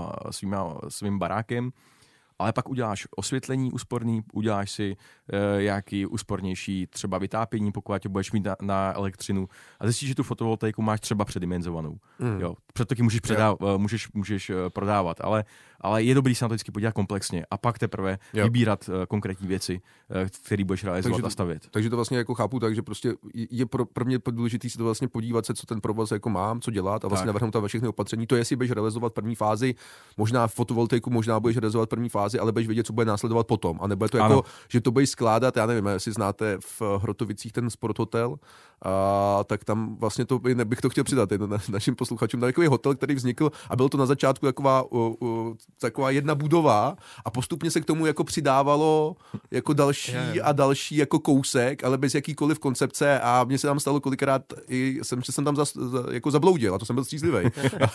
svým barákem, ale pak uděláš osvětlení úsporný, uděláš si nějaký úspornější třeba vytápění, pokud tě budeš mít na elektřinu a zjistíš, že tu fotovoltaiku máš třeba předimenzovanou. Jo, před taky můžeš prodávat, ale je dobrý se na to vždycky podívat komplexně a pak teprve vybírat konkrétní věci, které budeš realizovat a stavět. Takže to vlastně jako chápu tak, že prostě je pro mě důležité si to vlastně podívat se, co ten provoz jako mám, co dělat a vlastně navrhnout tam všechny opatření. To je, jestli budeš realizovat první fázi, možná fotovoltaiku, možná budeš realizovat první fázi, ale budeš vědět, co bude následovat potom. A nebo je to jako, že to budeš skládat, já nevím, jestli znáte v Hrotovicích ten Sport Hotel, tak tam vlastně to bych to chtěl přidat našim posluchačům. Takový hotel, který vznikl a byl to na začátku taková jedna budova a postupně se k tomu jako přidávalo jako další a další jako kousek, ale bez jakýkoliv koncepce a mně se tam stalo kolikrát že jsem tam jako zabloudil a to jsem byl střízlivý.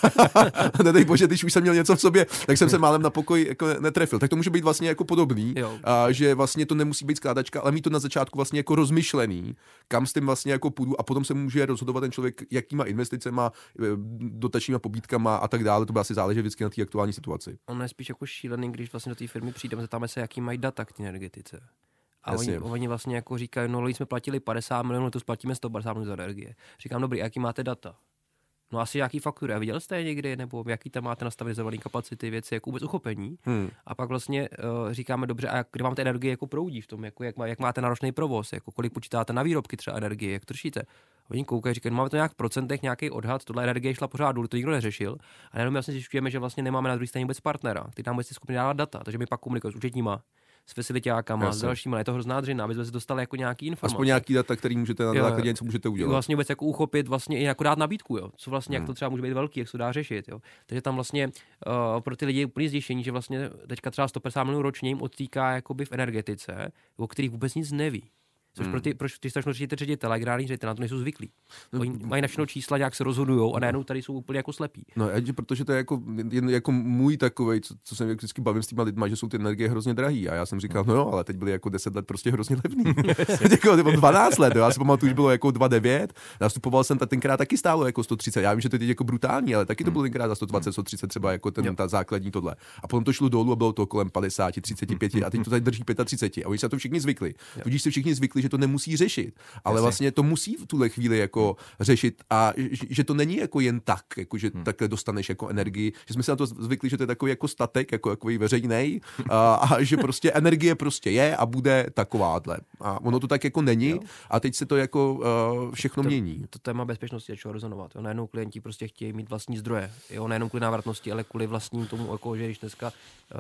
Nedej bože, když už jsem měl něco v sobě, tak jsem se málem na pokoj jako netrefil. Tak to může být vlastně jako podobný, že vlastně to nemusí být skládačka, ale mít to na začátku vlastně jako rozmyšlený, kam s tím vlastně jako půjdu a potom se může rozhodovat ten člověk, jakýma investicema, dotačníma pobídkama a tak dále. To by asi záleží vždycky na té aktuální situaci. On je spíš jako šílený, když vlastně do té firmy přijdeme, zeptáme se, jaký mají data k té energetice. A oni vlastně jako říkají, no jsme platili 50 milionů, letos platíme 150 milionů za energie. Říkám, dobrý, jaký máte data? No asi jaký faktury. A viděl jste je někdy? Nebo jaký tam máte nastavit kapacity, věci, jako vůbec uchopení? A pak vlastně říkáme, dobře, a kde vám ta energie jako proudí v tom, jako jak máte náročný provoz, jako kolik počítáte na výrobky třeba energie, jak to řešíte? Oni koukají, říkají, no, máme to nějak v procentech, nějaký odhad, tohle energie šla pořád dolů, to nikdo neřešil. A jenom vlastně zjišťujeme, že vlastně nemáme na druhé straně vůbec partnera, který nám bude schopný dávat data, takže my pak komunikujeme s účetníma, s facilitákama, s dalšíma, je to hrozná dřina, aby jsme se dostali jako nějaký informace. Aspoň nějaký data, který můžete na základě něco můžete udělat. Vlastně vůbec jako uchopit, vlastně i jako dát nabídku, jo. Co vlastně, jak to třeba může být velký, jak se to dá řešit, jo. Takže tam vlastně pro ty lidi je úplně zděšení, že vlastně teďka třeba 150 milionů ročně jim odtýká jakoby v energetice, o kterých vůbec nic neví. Což pro ty strašně ředitele, generální ředitele, na to nejsou zvyklí. Oni mají navšechno čísla, nějak se rozhodujou a najednou tady jsou úplně jako slepí. No, protože to je jako můj takovej, co se vždycky bavím s těma lidma, že jsou ty energie hrozně drahý. A já jsem říkal, no jo, ale teď byly jako 10 let prostě hrozně levný. Jako 12 let, jo. Já si pamatuju, že bylo jako 2,9. Nastupoval jsem, tenkrát taky stálo jako 130. Já vím, že to je teď jako brutální, ale taky to bylo tenkrát za 120, 130 třeba jako ta základní tohle. A potom to šlo dolů a bylo to kolem 50, 35 a teď to tady drží 35. A oni se to všichni zvykli. Tudíž se všichni zvykli, že to nemusí řešit, ale vlastně to musí v tuhle chvíli jako řešit a že to není jako jen tak, jako že takhle dostaneš jako energii, že jsme se na to zvykli, že to je takový jako statek, jako takový veřejnej a že prostě energie prostě je a bude takováhle. A ono to tak jako není a teď se to jako všechno mění. To téma bezpečnosti začalo rezonovat. Najednou klienti prostě chtějí mít vlastní zdroje. Jo, nejenom kvůli návratnosti, ale kvůli vlastním tomu, jako, že když dneska,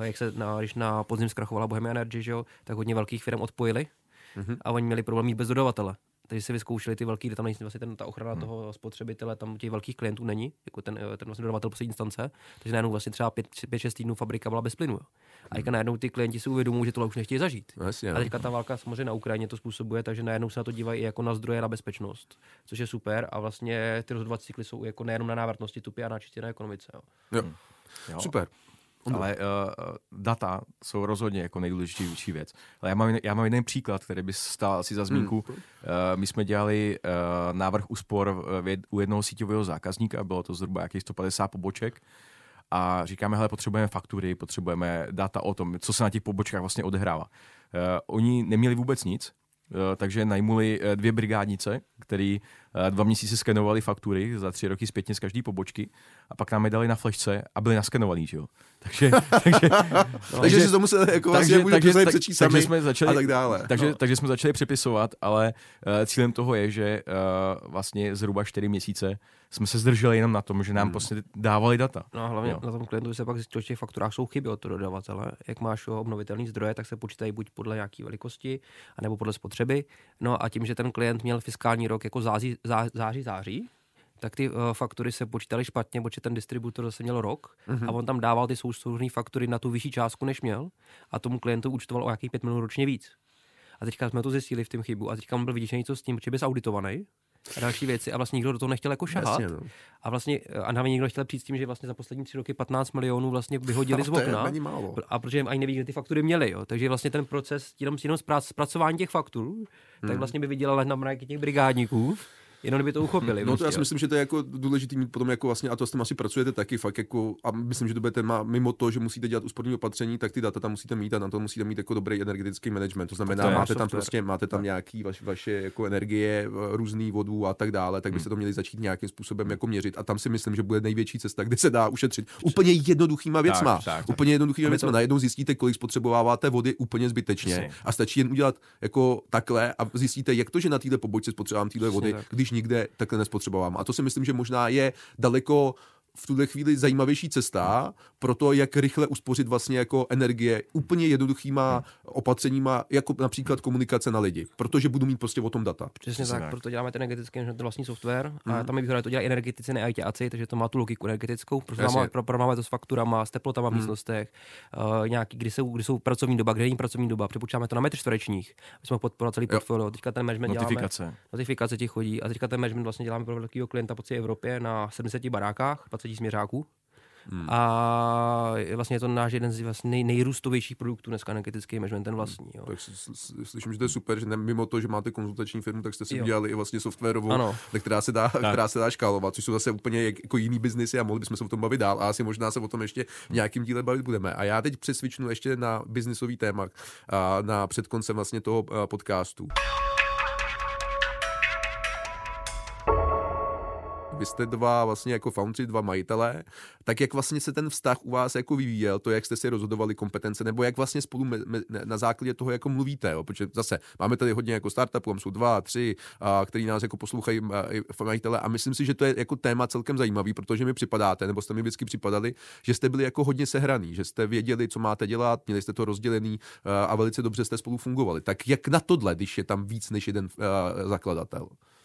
když na podzim zkrachovala Bohemia Energy, že jo, tak hodně velkých firm odpojili. A oni měli problém mít bez dodavatele. takže si vyzkoušeli ty velký, kde tam vlastně ta ochrana toho spotřebitele, tam těch velkých klientů není, jako ten vlastně dodavatel poslední instance, takže najednou vlastně třeba 5-6 týdnů fabrika byla bez plynu. A teďka najednou ty klienti si uvědomují, že tohle už nechtějí zažít. Jasně, a teďka ta válka samozřejmě na Ukrajině to způsobuje, takže najednou se na to dívají i jako na zdroje, na bezpečnost, což je super a vlastně ty rozhodovací cykly jsou jako nejenom na návratnosti tupě a na čistě na ekonomice. Jo. Super. Ale data jsou rozhodně jako nejdůležitější věc. Ale já mám jeden příklad, který by stál asi za zmínku. My jsme dělali návrh úspor u jednoho síťového zákazníka, bylo to zhruba jakých 150 poboček. A říkáme, hele, potřebujeme faktury, potřebujeme data o tom, co se na těch pobočkách vlastně odehrává. Oni neměli vůbec nic, takže najmuli 2 brigádnice, který 2 měsíce skenovali faktury za 3 roky zpětně z každé pobočky a pak nám je dali na flešce a byli naskenovaný, že jo. Takže si to museli jako vlastně můžete přečíst sami a tak dále. Takže jsme začali přepisovat, ale cílem toho je, že vlastně zhruba 4 měsíce jsme se zdrželi jenom na tom, že nám prostě dávali data. No a hlavně na tom klientu se pak zjistilo, že v těch fakturách jsou chyby od toho dodavatele. Jak máš obnovitelné zdroje, tak se počítají buď podle nějaké velikosti, anebo podle spotřeby. No a tím, že ten klient měl fiskální rok jako září, tak ty faktury se počítaly špatně, protože ten distributor zase měl rok a on tam dával ty souhrnné faktury na tu vyšší částku, než měl a tomu klientu účtoval o nějakých 5 milionů ročně víc. A teďka jsme to zjistili v tom chybu a teďka on byl vyděšený co s tím, protože byl auditovaný a další věci a vlastně nikdo do toho nechtěl jako šahat. Jasně, no. A vlastně a nám někdo chtěl přijít s tím, že vlastně za poslední 3 roky 15 milionů vlastně vyhodili z okna. A protože ani neví, kde ty faktury měli, jo. Takže vlastně ten proces jenom zpracování těch faktur, tak vlastně by vydělal na mraky těch brigádníků. Jenom kdyby to uchopili. No to já si myslím, že to je jako důležitý mít potom jako vlastně, a to s tím asi pracujete taky fakt jako, a myslím, že to bude téma mimo to, že musíte dělat úsporné opatření, tak ty data tam musíte mít a na to musíte mít jako dobrý energetický management. To znamená, máte tam nějaký vaše jako energie, různý vodu a tak dále, tak byste to měli začít nějakým způsobem jako měřit. A tam si myslím, že bude největší cesta, kde se dá ušetřit. Úplně jednoduchýma věcma. Úplně jednoduchýma věcma. Najednou zjistíte, kolik spotřebováváte vody úplně zbytečně a stačí jen udělat jako takhle a zjistíte, jak to, že na této pobočce spotřebovám téhle vody, když nikde takhle nespotřebovám. A to si myslím, že možná je daleko v tuhle chvíli zajímavější cesta pro to, jak rychle uspořit vlastně jako energie úplně jednoduchýma opatřeníma, jako například komunikace na lidi, protože budu mít prostě o tom data. Přesně tak, proto děláme ten energetický vlastní software a tam je výhoda, to dělají energetici, ne ITáci, takže to má tu logiku energetickou, protože máme to s fakturama, s teplotama v místnostech, nějaký, kdy jsou pracovní doba, kde není pracovní doba, přepočítáme to na metr čtverečních, my jsme podporovat celý portfolio, teďka ten management notifikace ti chodí a teďka ten management vlastně děláme pro velkého klienta po celé Evropě na 70 barákách, 20 směřáků. A vlastně je to náš jeden z vlastně nejrůstovějších produktů dneska energetický management, ten vlastní. Jo. Tak slyším, že to je super, že mimo to, že máte konzultační firmu, tak jste si udělali i vlastně softwarovou, která se dá škálovat, což jsou zase úplně jako jiný biznisy a mohli bychom se o tom bavit dál a asi možná se o tom ještě v nějakým díle bavit budeme. A já teď přesvičnu ještě na biznisový téma na předkoncem vlastně toho podcastu. Vy jste dva vlastně jako foundři, 2 majitelé, tak jak vlastně se ten vztah u vás jako vyvíjel, to jak jste si rozhodovali kompetence, nebo jak vlastně spolu na základě toho jako mluvíte, jo? Protože zase máme tady hodně jako startupů, jsou 2, 3, který nás jako poslouchají majitele a myslím si, že to je jako téma celkem zajímavý, protože mi připadáte, nebo jste mi vždycky připadali, že jste byli jako hodně sehraný, že jste věděli, co máte dělat, měli jste to rozdělený a velice dobře jste spolu fungovali. Tak jak na tohle, když je tam víc než jeden zakladatel?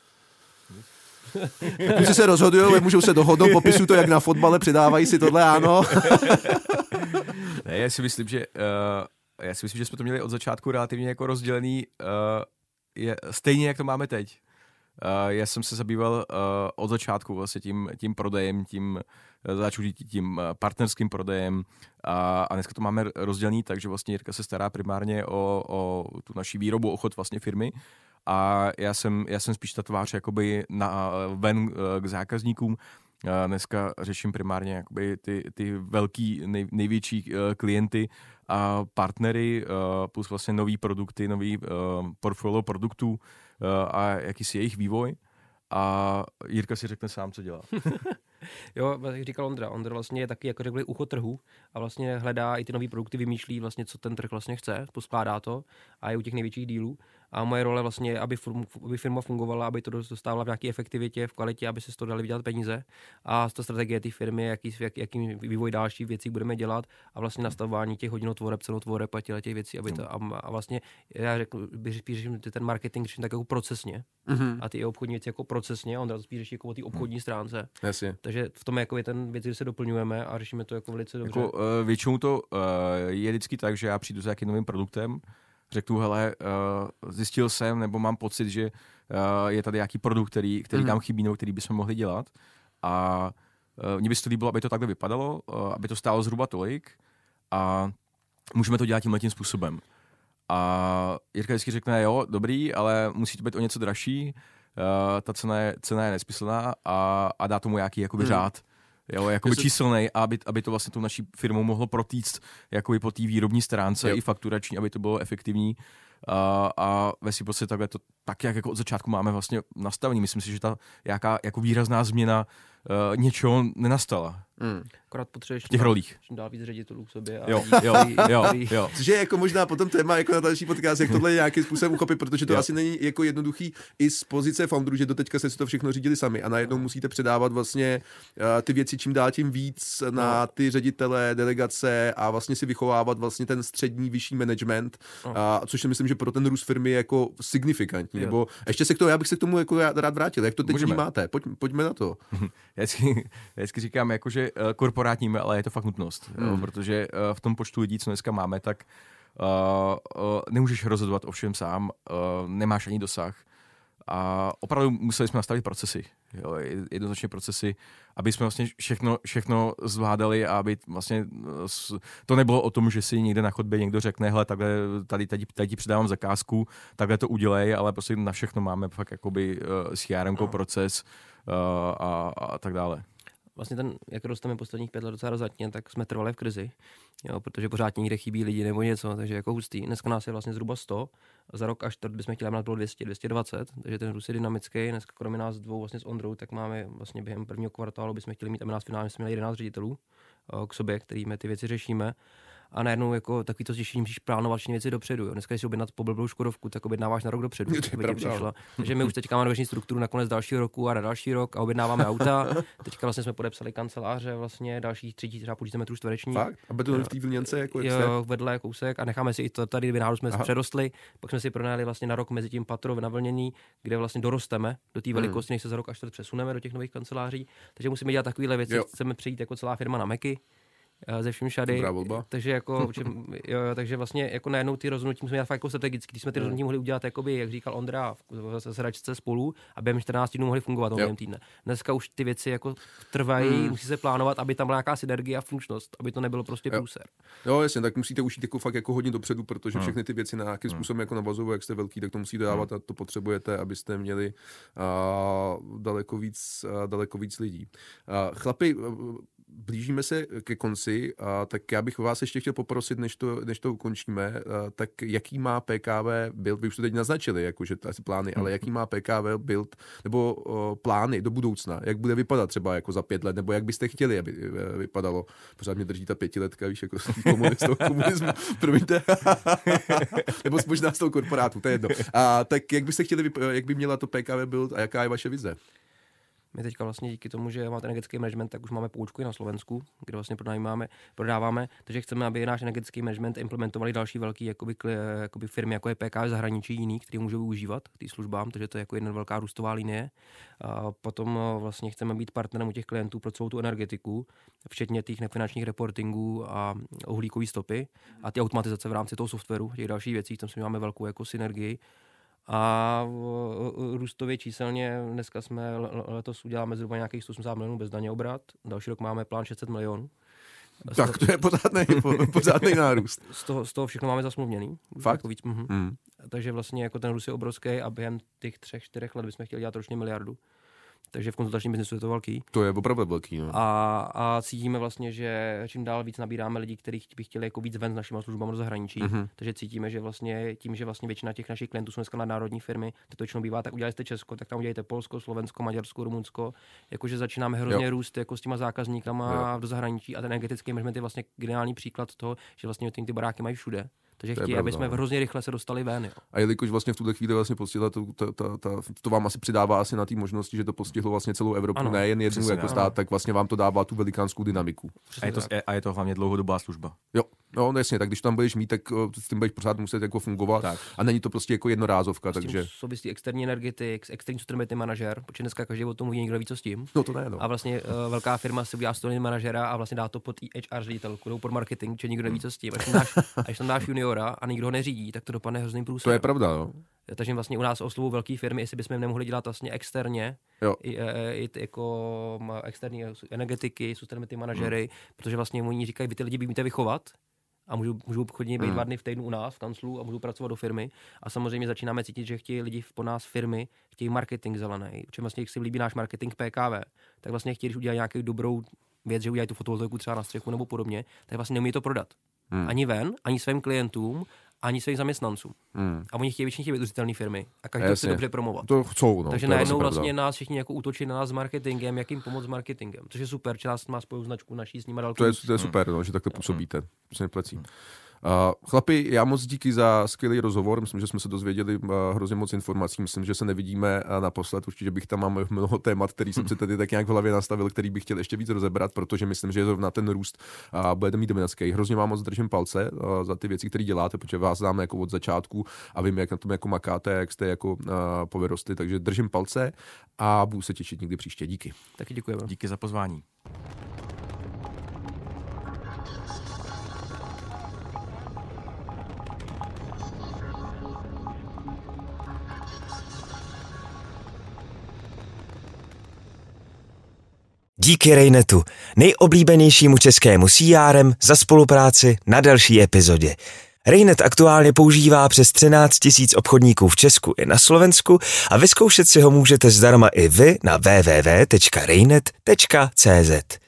Kluci se rozhodují, můžou se dohodnout, popisují to jak na fotbale, přidávají si tohle, ano. Ne, já si myslím, že jsme to měli od začátku relativně jako rozdělený stejně, jak to máme teď. Já jsem se zabýval od začátku vlastně tím prodejem, tím partnerským prodejem a dneska to máme rozdělený, takže vlastně Jirka se stará primárně o tu naši výrobu, o chod vlastně firmy. A já jsem spíš ta tvář jakoby ven k zákazníkům. Dneska řeším primárně jakoby ty velký, největší klienty a partnery, plus vlastně nový produkty, nový portfolio produktů a jakýsi jejich vývoj. A Jirka si řekne sám, co dělá. Jo, jak říkal Ondra vlastně je taky jako řekli ucho trhu a vlastně hledá i ty nové produkty, vymýšlí vlastně, co ten trh vlastně chce, poskládá to a je u těch největších dílů. A moje role vlastně je, aby firma fungovala, aby to dostávala v nějaké efektivitě, v kvalitě, aby se z toho dali vydělat peníze. A to strategie té firmy, jaký vývoj dalších věcí budeme dělat a vlastně nastavování těch hodinotvoreb, cenotvoreb a těch věcí, aby to, a vlastně já řeknu, že ten marketing řeším tak jako procesně. A ty obchodní věci jako procesně, a on spíš řeší jako o té obchodní stránce. Jasně. Takže v tom jako je ten věc, že se doplňujeme a řešíme to jako velice dobře. Jako, většinou to je vždycky tak, že já přijdu za jakým novým produktem, řeknu, hele, zjistil jsem, nebo mám pocit, že je tady nějaký produkt, který tam chybí, nebo který bychom mohli dělat. A mně by se to líbilo, aby to takhle vypadalo, aby to stálo zhruba tolik a můžeme to dělat tímhletím způsobem. A Jirka vždycky řekne, jo, dobrý, ale musí to být o něco dražší, ta cena je nesmyslná a dá tomu nějaký jakoby řád. Jo, jakoby číselnej, aby to vlastně tu naší firmou mohlo protýct jakoby po té výrobní stránce i fakturační, aby to bylo efektivní. A ve svým podstatě takhle to tak, jak jako od začátku máme vlastně nastavený. Myslím si, že ta jaká jako výrazná změna něčeho nenastala. Akorát potřebuješ v těch rolích. Dál víc ředitelů k sobě. Jo. Což je jako možná potom téma jako na další podcast, jak tohle nějakým způsobem uchopit, protože to asi není jako jednoduchý i z pozice founderů, že doteďka se si to všechno řídili sami a najednou musíte předávat vlastně ty věci čím dál tím víc na ty ředitele, delegace a vlastně si vychovávat vlastně ten střední vyšší management, což si myslím, že pro ten růst firmy je jako signifikantní. Nebo ještě já bych se k tomu jako rád vrátil. Jak to teď vnímáte? Pojďme na to. Já vždycky říkám, jako, že korporátními, ale je to fakt nutnost. Jo, protože v tom počtu lidí, co dneska máme, tak nemůžeš rozhodovat o všem sám, nemáš ani dosah. A opravdu museli jsme nastavit procesy. Jo, jednoznačně procesy, aby jsme vlastně všechno zvládali a aby vlastně to nebylo o tom, že si někde na chodbě někdo řekne, hele, takhle, tady ti předávám zakázku, takhle to udělej, ale prostě na všechno máme fakt jakoby CRM proces a tak dále. Vlastně jak rosteme posledních 5 let docela razantně, tak jsme trvali v krizi, jo, protože pořád někde chybí lidi nebo něco, takže jako hustý. Dneska nás je vlastně zhruba 100, za rok až čtvrt bychom chtěli mít bylo 200, 220, takže ten růst je dynamický. Dneska kromě nás dvou vlastně s Ondrou, tak máme vlastně během prvního kvartálu bychom chtěli mít, a nás finálně jsme měli 11 ředitelů k sobě, kterými ty věci řešíme. A najednou jako takový to zjištění musíš plánovat všechny věci dopředu. Jo. Dneska, když si objednat poblblou Škodovku, tak objednáváš na rok dopředu. Takže my už teďka máme roční strukturu na konec dalšího roku a na další rok a objednáváme auta. Teďka vlastně jsme podepsali kanceláře, vlastně dalších 3,5 metrů čtverečních. Fakt? A beton v té Vlněnce jako vedle kousek a necháme si i to tady, náhodou jsme přerostli, pak jsme si pronajali vlastně na rok mezi tím patro navlnění, kde vlastně dorosteme do té velikosti, než se za rok až přesuneme do těch nových kanceláří. Takže musíme dělat takovéhle věci, chceme přejít jako celá firma na Macy. Ze vším šady, takže jako, takže vlastně jako najednou ty rozhodnutí musíme dělat fakt jako strategicky, když jsme ty rozhodnutí mohli udělat jakoby, jak říkal Ondra, v sedačce spolu a během 14 dnů mohli fungovat v týdne. Dneska už ty věci jako trvají, musí se plánovat, aby tam byla nějaká synergie a funkčnost, aby to nebylo prostě průser. Jo, jasně, tak musíte už jít jako fakt jako hodně dopředu, protože všechny ty věci na nějakým způsobem jako navazují, jak jste velký, tak to musíte dávat a to potřebujete, abyste měli daleko víc lidí. Chlapi, blížíme se ke konci, tak já bych vás ještě chtěl poprosit, než to ukončíme, tak jaký má PKV build, vy už to teď naznačili, jakože asi plány, ale jaký má PKV build, nebo plány do budoucna, jak bude vypadat třeba jako za 5 let, nebo jak byste chtěli, aby vypadalo. Pořád mě drží ta 5letka, víš, jako z komunismu, promiňte, nebo možná z toho korporátu, to je jedno. Tak jak byste chtěli, jak by měla to PKV build a jaká je vaše vize? My teďka vlastně díky tomu, že máte energetický management, tak už máme poučku i na Slovensku, kde vlastně prodáváme, takže chceme, aby náš energetický management implementovali další velký jakoby firmy, jako je PKV v zahraničí jiný, který můžou využívat k tým službám, takže to je jako jedna velká růstová linie. A potom vlastně chceme být partnerem u těch klientů pro celou tu energetiku, včetně těch nefinančních reportingů a uhlíkové stopy a ty automatizace v rámci toho softwaru, těch dalších věcí, tam si máme velkou jako synergii. A růstově číselně dneska jsme letos uděláme zhruba nějakých 180 milionů bez daně obrat, další rok máme plán 600 milionů. Tak to je pořádný nárůst. Z toho všechno máme zasmluvněný. Fakt? Víc, Takže vlastně jako ten růst je obrovský a během těch 3-4 let bychom chtěli dělat ročně 1 miliardu. Takže v konzultačním biznesu je to velký. To je opravdu velký. No. A cítíme vlastně, že čím dál víc nabíráme lidi, kteří by chtěli jako víc ven s našimi službami do zahraničí. Takže cítíme, že vlastně tím, že vlastně většina těch našich klientů jsou dneska nadnárodní firmy, to většinou bývá, tak udělali jste Česko, tak tam udělejte Polsko, Slovensko, Maďarsko, Rumunsko. Jakože začínáme hrozně růst jako s těma zákazníkama do zahraničí a ten energetický management je vlastně geniální příklad toho, že vlastně ty baráky mají všude. Takže chtějí, aby jsme hrozně rychle se dostali ven. Jo. A jelikož vlastně v tuhle chvíli vlastně postihla, to vám asi přidává asi na té možnosti, že to postihlo vlastně celou Evropu, ano, nejen jednu jako stát, tak vlastně vám to dává tu velikánskou dynamiku. A je to hlavně dlouhodobá služba. Jo, no jasně, tak když tam budeš mít, tak s tím budeš pořád muset jako fungovat. Tak. A není to prostě jako jednorázovka, takže souvisí externí energetik, externí sustainability manažer, protože dneska každý o tom mluví, někdo ví, co s tím. No to ne, no. A vlastně velká firma si udělá sustainability manažera a vlastně dá to pod HR ředitelku, nebo pod marketing, že nikdo neví, co s tím. Až tam dáš juniora a nikdo ho neřídí, tak to dopadne hrozným průserem. To je pravda, no. Takže vlastně u nás oslovují velké firmy, jestli bychom nemohli dělat vlastně externě, i jako externí energetiky, sustainability manažery, protože vlastně oni říkají, vy ty lidi umíte vychovat a můžou chodit být 2 dny v týdnu u nás v kanclu a můžou pracovat do firmy. A samozřejmě začínáme cítit, že chtějí lidi po nás firmy, chtějí marketing zelený. Protože vlastně, jak si líbí náš marketing PKV, tak vlastně chtějí, když udělají nějakou dobrou věc, že udělají tu fotovoltaiku třeba na střechu nebo podobně, tak vlastně neumí to prodat. Ani ven, ani svým klientům, ani svým zaměstnancům. A oni chtějí většině být udržitelné firmy a každý chce dobře promovat. To chcou, no. Takže najednou vlastně nás všichni jako útočí na nás s marketingem, jak jim pomoct s marketingem. Což je super, že nás má spojou značku naší s nimi dál. To je super, no, že takhle působíte. To se neplecí. Chlapi, já moc díky za skvělý rozhovor, myslím, že jsme se dozvěděli hrozně moc informací, myslím, že se nevidíme naposled, určitě bych tam mám mnoho témat, který jsem si tady tak nějak v hlavě nastavil, který bych chtěl ještě víc rozebrat, protože myslím, že zrovna ten růst budete mít dominantský. Hrozně vám moc držím palce za ty věci, které děláte, protože vás známe jako od začátku a vím, jak na tom jako makáte, jak jste jako povyrostli, takže držím palce a budu se těšit někdy příště. Díky. Taky děkujeme. Díky za pozvání. Díky Rainetu, nejoblíbenějšímu českému CRM, za spolupráci na další epizodě. Rainet aktuálně používá přes 13 000 obchodníků v Česku i na Slovensku a vyzkoušet si ho můžete zdarma i vy na www.rainet.cz.